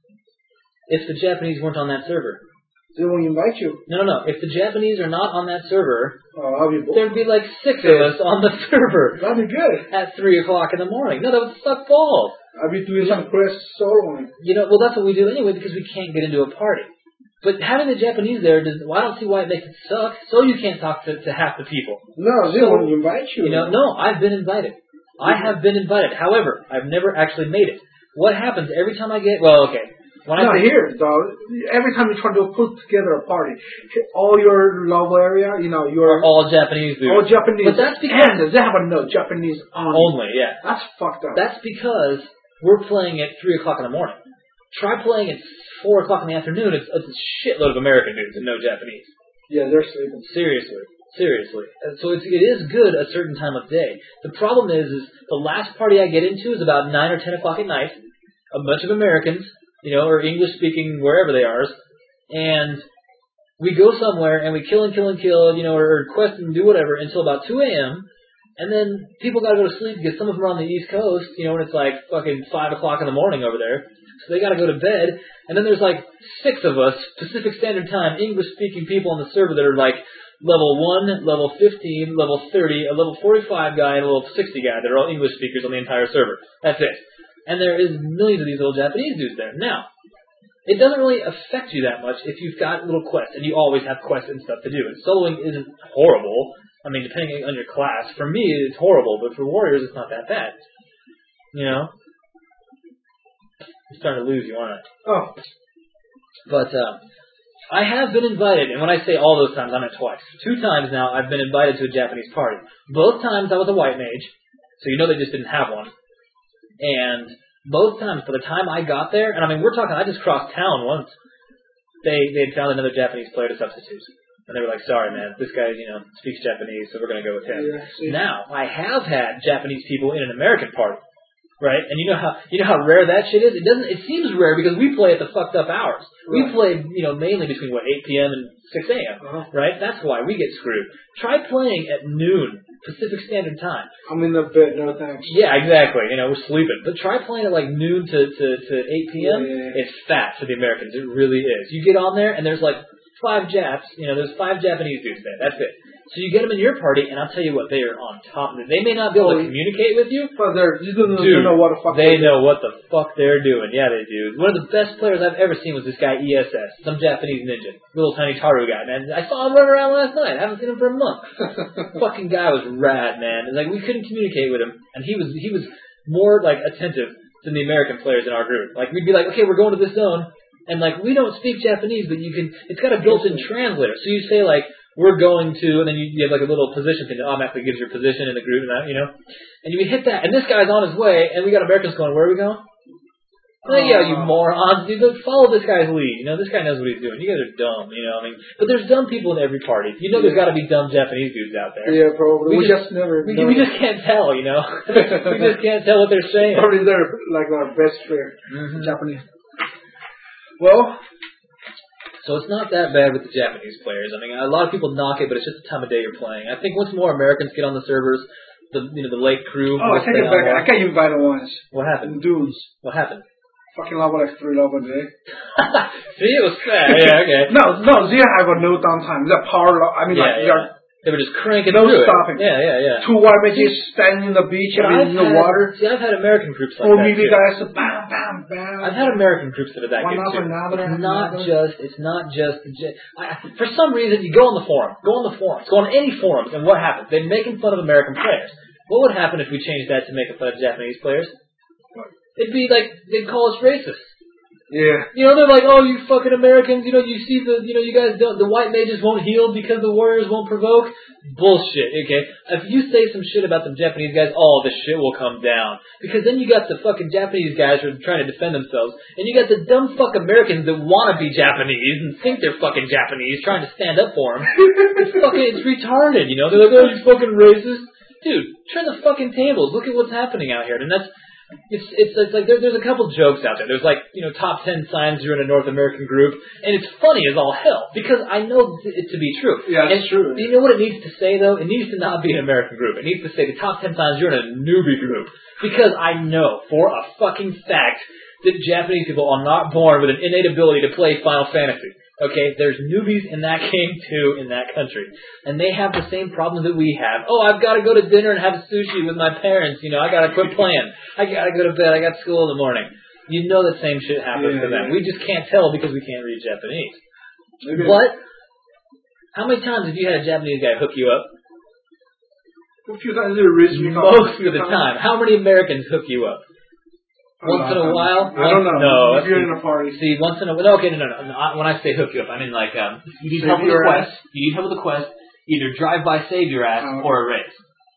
if the Japanese weren't on that server? They won't invite you. No, no, no. If the Japanese are not on that server, Oh, I'll be bored. there'd be like six of us on the server That'd be good. at three o'clock in the morning. No, that would suck balls. I'll be doing some quest soloing. You know, well, that's what we do anyway because we can't get into a party. But having the Japanese there, does, well, I don't see why it makes it suck. So you can't talk to, to half the people. No, they So, won't invite you. You know, no, I've been invited. I have been invited. However, I've never actually made it. What happens every time I get? Well, okay. When No, I here, dog. Every time you try to put together a party, all your local area, you know, your are all Japanese dudes. all Japanese. But that's because and they have a no Japanese only. only, yeah. That's fucked up. That's because we're playing at three o'clock in the morning. Try playing at four o'clock in the afternoon. It's, it's a shitload of American dudes and no Japanese. yeah, they're sleeping. Seriously. Seriously. And so it's, it is good a certain time of day. The problem is, is the last party I get into is about nine or ten o'clock at night. A bunch of Americans, you know, or English-speaking wherever they are, and we go somewhere and we kill and kill and kill, you know, or, or quest and do whatever until about two a.m., and then people got to go to sleep because some of them are on the East Coast, you know, and it's like fucking five o'clock in the morning over there. So they got to go to bed. And then there's like six of us, Pacific Standard Time, English-speaking people on the server that are like level one, level fifteen, level thirty, a level forty-five guy, and a level sixty guy. They're all English speakers on the entire server. That's it. And there is millions of these little Japanese dudes there. Now, it doesn't really affect you that much if you've got little quests, and you always have quests and stuff to do. And soloing isn't horrible. I mean, depending on your class. For me, it's horrible, but for warriors, it's not that bad. You know? I'm starting to lose you, aren't I? Oh. But, uh, I have been invited, and when I say all those times, I meant twice. Two times now, I've been invited to a Japanese party. Both times I was a white mage, so you know they just didn't have one. And both times, by the time I got there, and I mean, we're talking, I just crossed town once. They they had found another Japanese player to substitute. And they were like, sorry, man, this guy, you know, speaks Japanese, so we're going to go with him. Yeah, now, I have had Japanese people in an American party, right? And you know how you know how rare that shit is? It doesn't. It seems rare because we play at the fucked up hours. Right. We play, you know, mainly between, what, eight p.m. and six a.m., Uh-huh. right? That's why we get screwed. Try playing at noon Pacific Standard Time. I'm in the bed, no thanks. Yeah, exactly. You know, we're sleeping. But try playing at like noon to, to, to eight p.m. Yeah. It's fat for the Americans. It really is. You get on there, and there's like five Japs. You know, there's five Japanese dudes there. That's it. So you get them in your party, and I'll tell you what, they are on top of it. They may not be able to communicate with you. But they're, you don't, Dude, you know what the fuck they they're know what the fuck they're doing. Yeah, they do. One of the best players I've ever seen was this guy E S S, some Japanese ninja, little tiny Taru guy, man. I saw him running around last night. I haven't seen him for a month. Fucking guy was rad, man. It's like we couldn't communicate with him, and he was he was more like attentive than the American players in our group. Like we'd be like, okay, we're going to this zone, and like we don't speak Japanese, but you can. It's got a built-in translator, so you say like, we're going to, and then you, you have like a little position thing that automatically gives your position in the group, and that, you know. And you hit that, and this guy's on his way, and we got Americans going, where are we going? Like, yeah, you morons, dude, look, follow this guy's lead. You know, this guy knows what he's doing. You guys are dumb, you know. I mean, but there's dumb people in every party. You know, there's got to be dumb Japanese dudes out there. Yeah, probably. We, We we just- just, never. We, know. we just can't tell, you know. We just can't tell what they're saying. Probably they're like our best friend, Mhm. Japanese. Well, So it's not that bad with the Japanese players. I mean, a lot of people knock it, but it's just the time of day you're playing. I think once more Americans get on the servers, the you know the late crew. oh, I will take stay it on back. more. I got invited once. What In happened? Dunes. What happened? Fucking level like three level a day. See, it was fat. Yeah, okay. No, no, Zia have a no downtime. They're power. Lo- I mean, Yeah, like yeah. they're They were just cranking no through stopping. it. Yeah, yeah, yeah. Two white mages standing in the beach. But I mean, in I've the had, water. See, I've had American groups like Four that melee too. guys. So bam, bam, bam. I've had American groups that are that One good after too. another, It's not another. just. It's not just. the J- I, for some reason, you go on the forum. Go on the forums. Go on any forums, and what happens? They're making fun of American players. What would happen if we changed that to making fun of Japanese players? It'd be like they'd call us racist. Yeah. You know, they're like, oh, you fucking Americans, you know, you see the, you know, you guys don't, the white mages won't heal because the warriors won't provoke. Bullshit, okay? If you say some shit about the Japanese guys, all this shit will come down. Because then you got the fucking Japanese guys who are trying to defend themselves, and you got the dumb fuck Americans that want to be Japanese and think they're fucking Japanese trying to stand up for them. It's fucking, it's retarded, you know? They're like, oh, you fucking racist. Dude, turn the fucking tables. Look at what's happening out here. And that's, It's it's, it's like there, there's a couple jokes out there. There's like, you know, top ten signs you're in a North American group, and it's funny as all hell because I know it to be true. Yeah, it's and true. Do you know what it needs to say though? It needs to not be an American group. It needs to say the top ten signs you're in a newbie group because I know for a fucking fact that Japanese people are not born with an innate ability to play Final Fantasy. Okay, there's newbies in that game too in that country, and they have the same problems that we have. Oh, I've got to go to dinner and have sushi with my parents. You know, I got to quit playing. I got to go to bed. I got school in the morning. You know the same shit happens Yeah, to them. yeah. We just can't tell because we can't read Japanese. Maybe What? How many times have you had a Japanese guy hook you up? A few times they reach me. Most of the time. How many Americans hook you up? Once in a while? I don't know. No. If that's you're the- in a party. See, once in a while. Okay, no, no, no. no. When I say hook you up, I mean like um, you need Save help with a your quest. ass. You need help with a quest. Either drive by, save your ass, Oh. or a raise.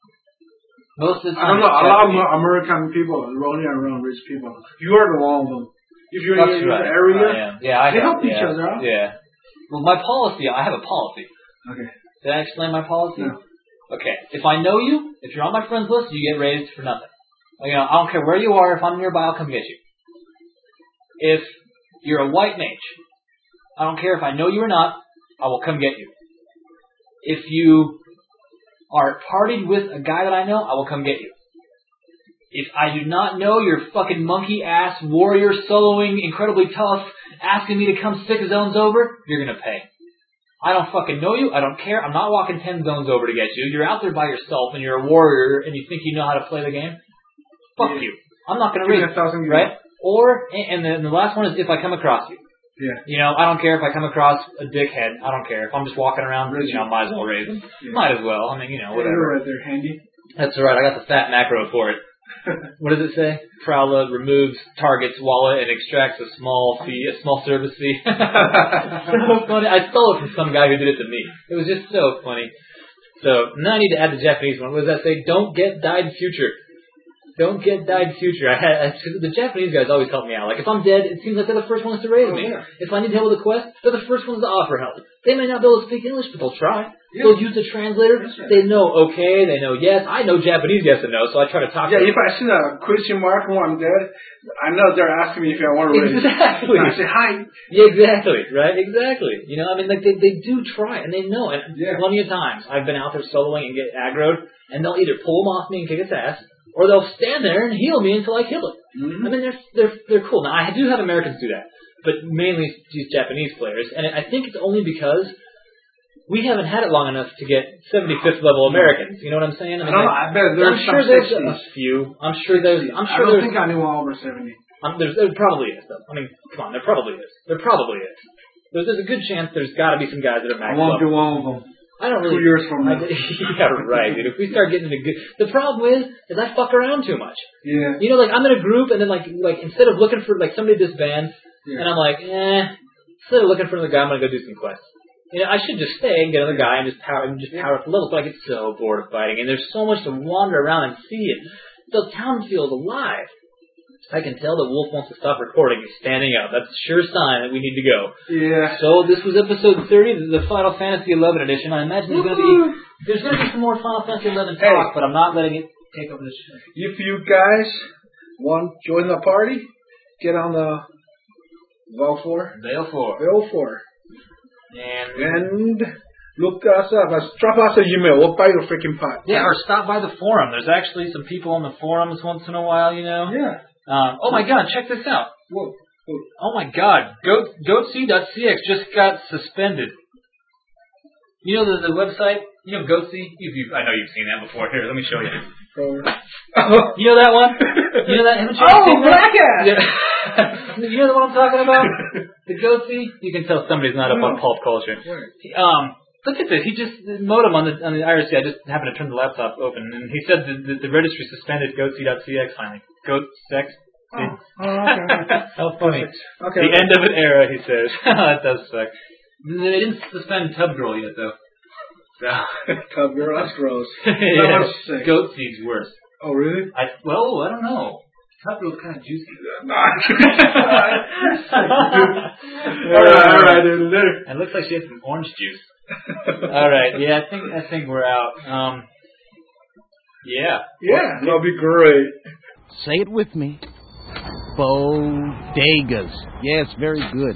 Most of the I time, don't know. it's A lot of Japanese. American people running around rich people. You are the one of them. If you're That's in right. the area, I am. Yeah, I they have, help each yeah. other out. Yeah. Well, my policy, I have a policy. Okay. Did I explain my policy? No. Okay. If I know you, if you're on my friends list, you get raised for nothing. You know, I don't care where you are. If I'm nearby, I'll come get you. If you're a white mage, I don't care if I know you or not, I will come get you. If you are partied with a guy that I know, I will come get you. If I do not know you're fucking monkey ass warrior soloing incredibly tough, asking me to come six zones over, you're gonna pay. I don't fucking know you, I don't care, I'm not walking ten zones over to get you. You're out there by yourself and you're a warrior and you think you know how to play the game? Fuck Yeah. you. I'm not gonna Give me read a thousand right? Or, and then the last one is if I come across you. Yeah. You know, I don't care if I come across a dickhead. I don't care. If I'm just walking around, Raise you know, might as well raise him. Yeah. Might as well. I mean, you know, Whatever. whatever. Right there, handy. That's all right. I got the fat macro for it. What does it say? Prowler removes target's wallet and extracts a small fee, a small service fee. So funny. I stole it from some guy who did it to me. It was just so funny. So now I need to add the Japanese one. What does that say? Don't get died future. Don't get died future. I had I, the Japanese guys always help me out. Like if I'm dead, it seems like they're the first ones to raise Oh, me. yeah. If I need help with a quest, they're the first ones to offer help. They may not be able to speak English, but they'll try. Yeah. They'll use the translator. That's right. They know okay. They know yes. I know Japanese yes and no, so I try to talk. Yeah, to if them. I see a question mark when I'm dead, I know they're asking me if I want to raise. Exactly. And I say hi. Yeah, exactly. Right. Exactly. You know, I mean, like they they do try and they know. And Yeah. plenty of times I've been out there soloing and get aggroed, and they'll either pull them off me and kick its ass, or they'll stand there and heal me until I kill it. Mm-hmm. I mean, they're they're they're cool. Now, I do have Americans do that, but mainly these Japanese players, and I think it's only because we haven't had it long enough to get seventy-fifth level Americans. You know what I'm saying? I, I mean, don't know. like, I bet there's I'm some sure there's sixties. a few. I'm sure there's. I'm I sure don't there's. think anyone over seventy. Um, there's there probably is though. I mean, come on, there probably is. There probably is. There's, there's a good chance there's got to be some guys that are I max won't level. be one of them. I don't really. Two years from I, now. yeah, right, dude. If we start getting into good, the problem is, is I fuck around too much. Yeah. You know, like I'm in a group, and then like, like instead of looking for like somebody disbands, Yeah. and I'm like, eh. Instead of looking for another guy, I'm gonna go do some quests. You know, I should just stay and get another guy and just power and just power up the levels. But I get so bored of fighting, and there's so much to wander around and see. It the town feels alive. I can tell that Wolf wants to stop recording. He's standing up. That's a sure sign that we need to go. Yeah. So this was episode thirty, the Final Fantasy eleven edition. I imagine there's going to be there's going to be some more Final Fantasy eleven talk, Hey. but I'm not letting it take over the show. If you guys want to join the party, get on the Valfor. Baleful. Valfor. And And look us up. Uh, Drop us an email. We'll buy your freaking pot. yeah, or stop by the forum. There's actually some people on the forums once in a while, you know. Yeah. Um, oh my God, check this out. Whoa. Whoa. Oh my God, Goat goatc dot c x just got suspended. You know the, the website? You know Goatc? You've, you've, I know you've seen that before. Here, let me show you. You know that one? You know that? Haven't you Oh, seen that? Black Ass! Yeah. You know the one I'm talking about? The Goatc? You can tell somebody's not up on pulp culture. Um, look at this. He just the modem on the on the I R C. I just happened to turn the laptop open, and he said the the, the registry suspended goatc dot c x finally. Goat sex. Oh, oh, okay. How funny. Okay. The end of an era, he says. That does suck. They didn't suspend Tub Girl yet, though. So. Tub Girl, that's gross. Yeah. That was sick. Goat seed's worse. Oh, really? I well, I don't know. Tub Girl's kind of juicy. Alright, alright, dude. Later. It looks like she had some orange juice. All right, yeah, I think I think we're out. Um, yeah, Yeah, that'll be great. Say it with me. Bodegas. Yes, very good.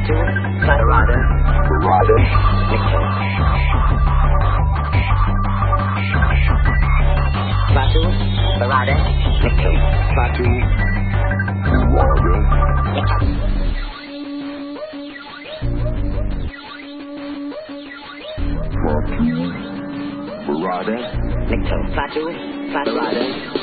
Fatu, Barada, Barada, Victor. Fatu, Barada, Victor. Fatu, Barada, Fatu, Barada, Victor. Fatu, Barada.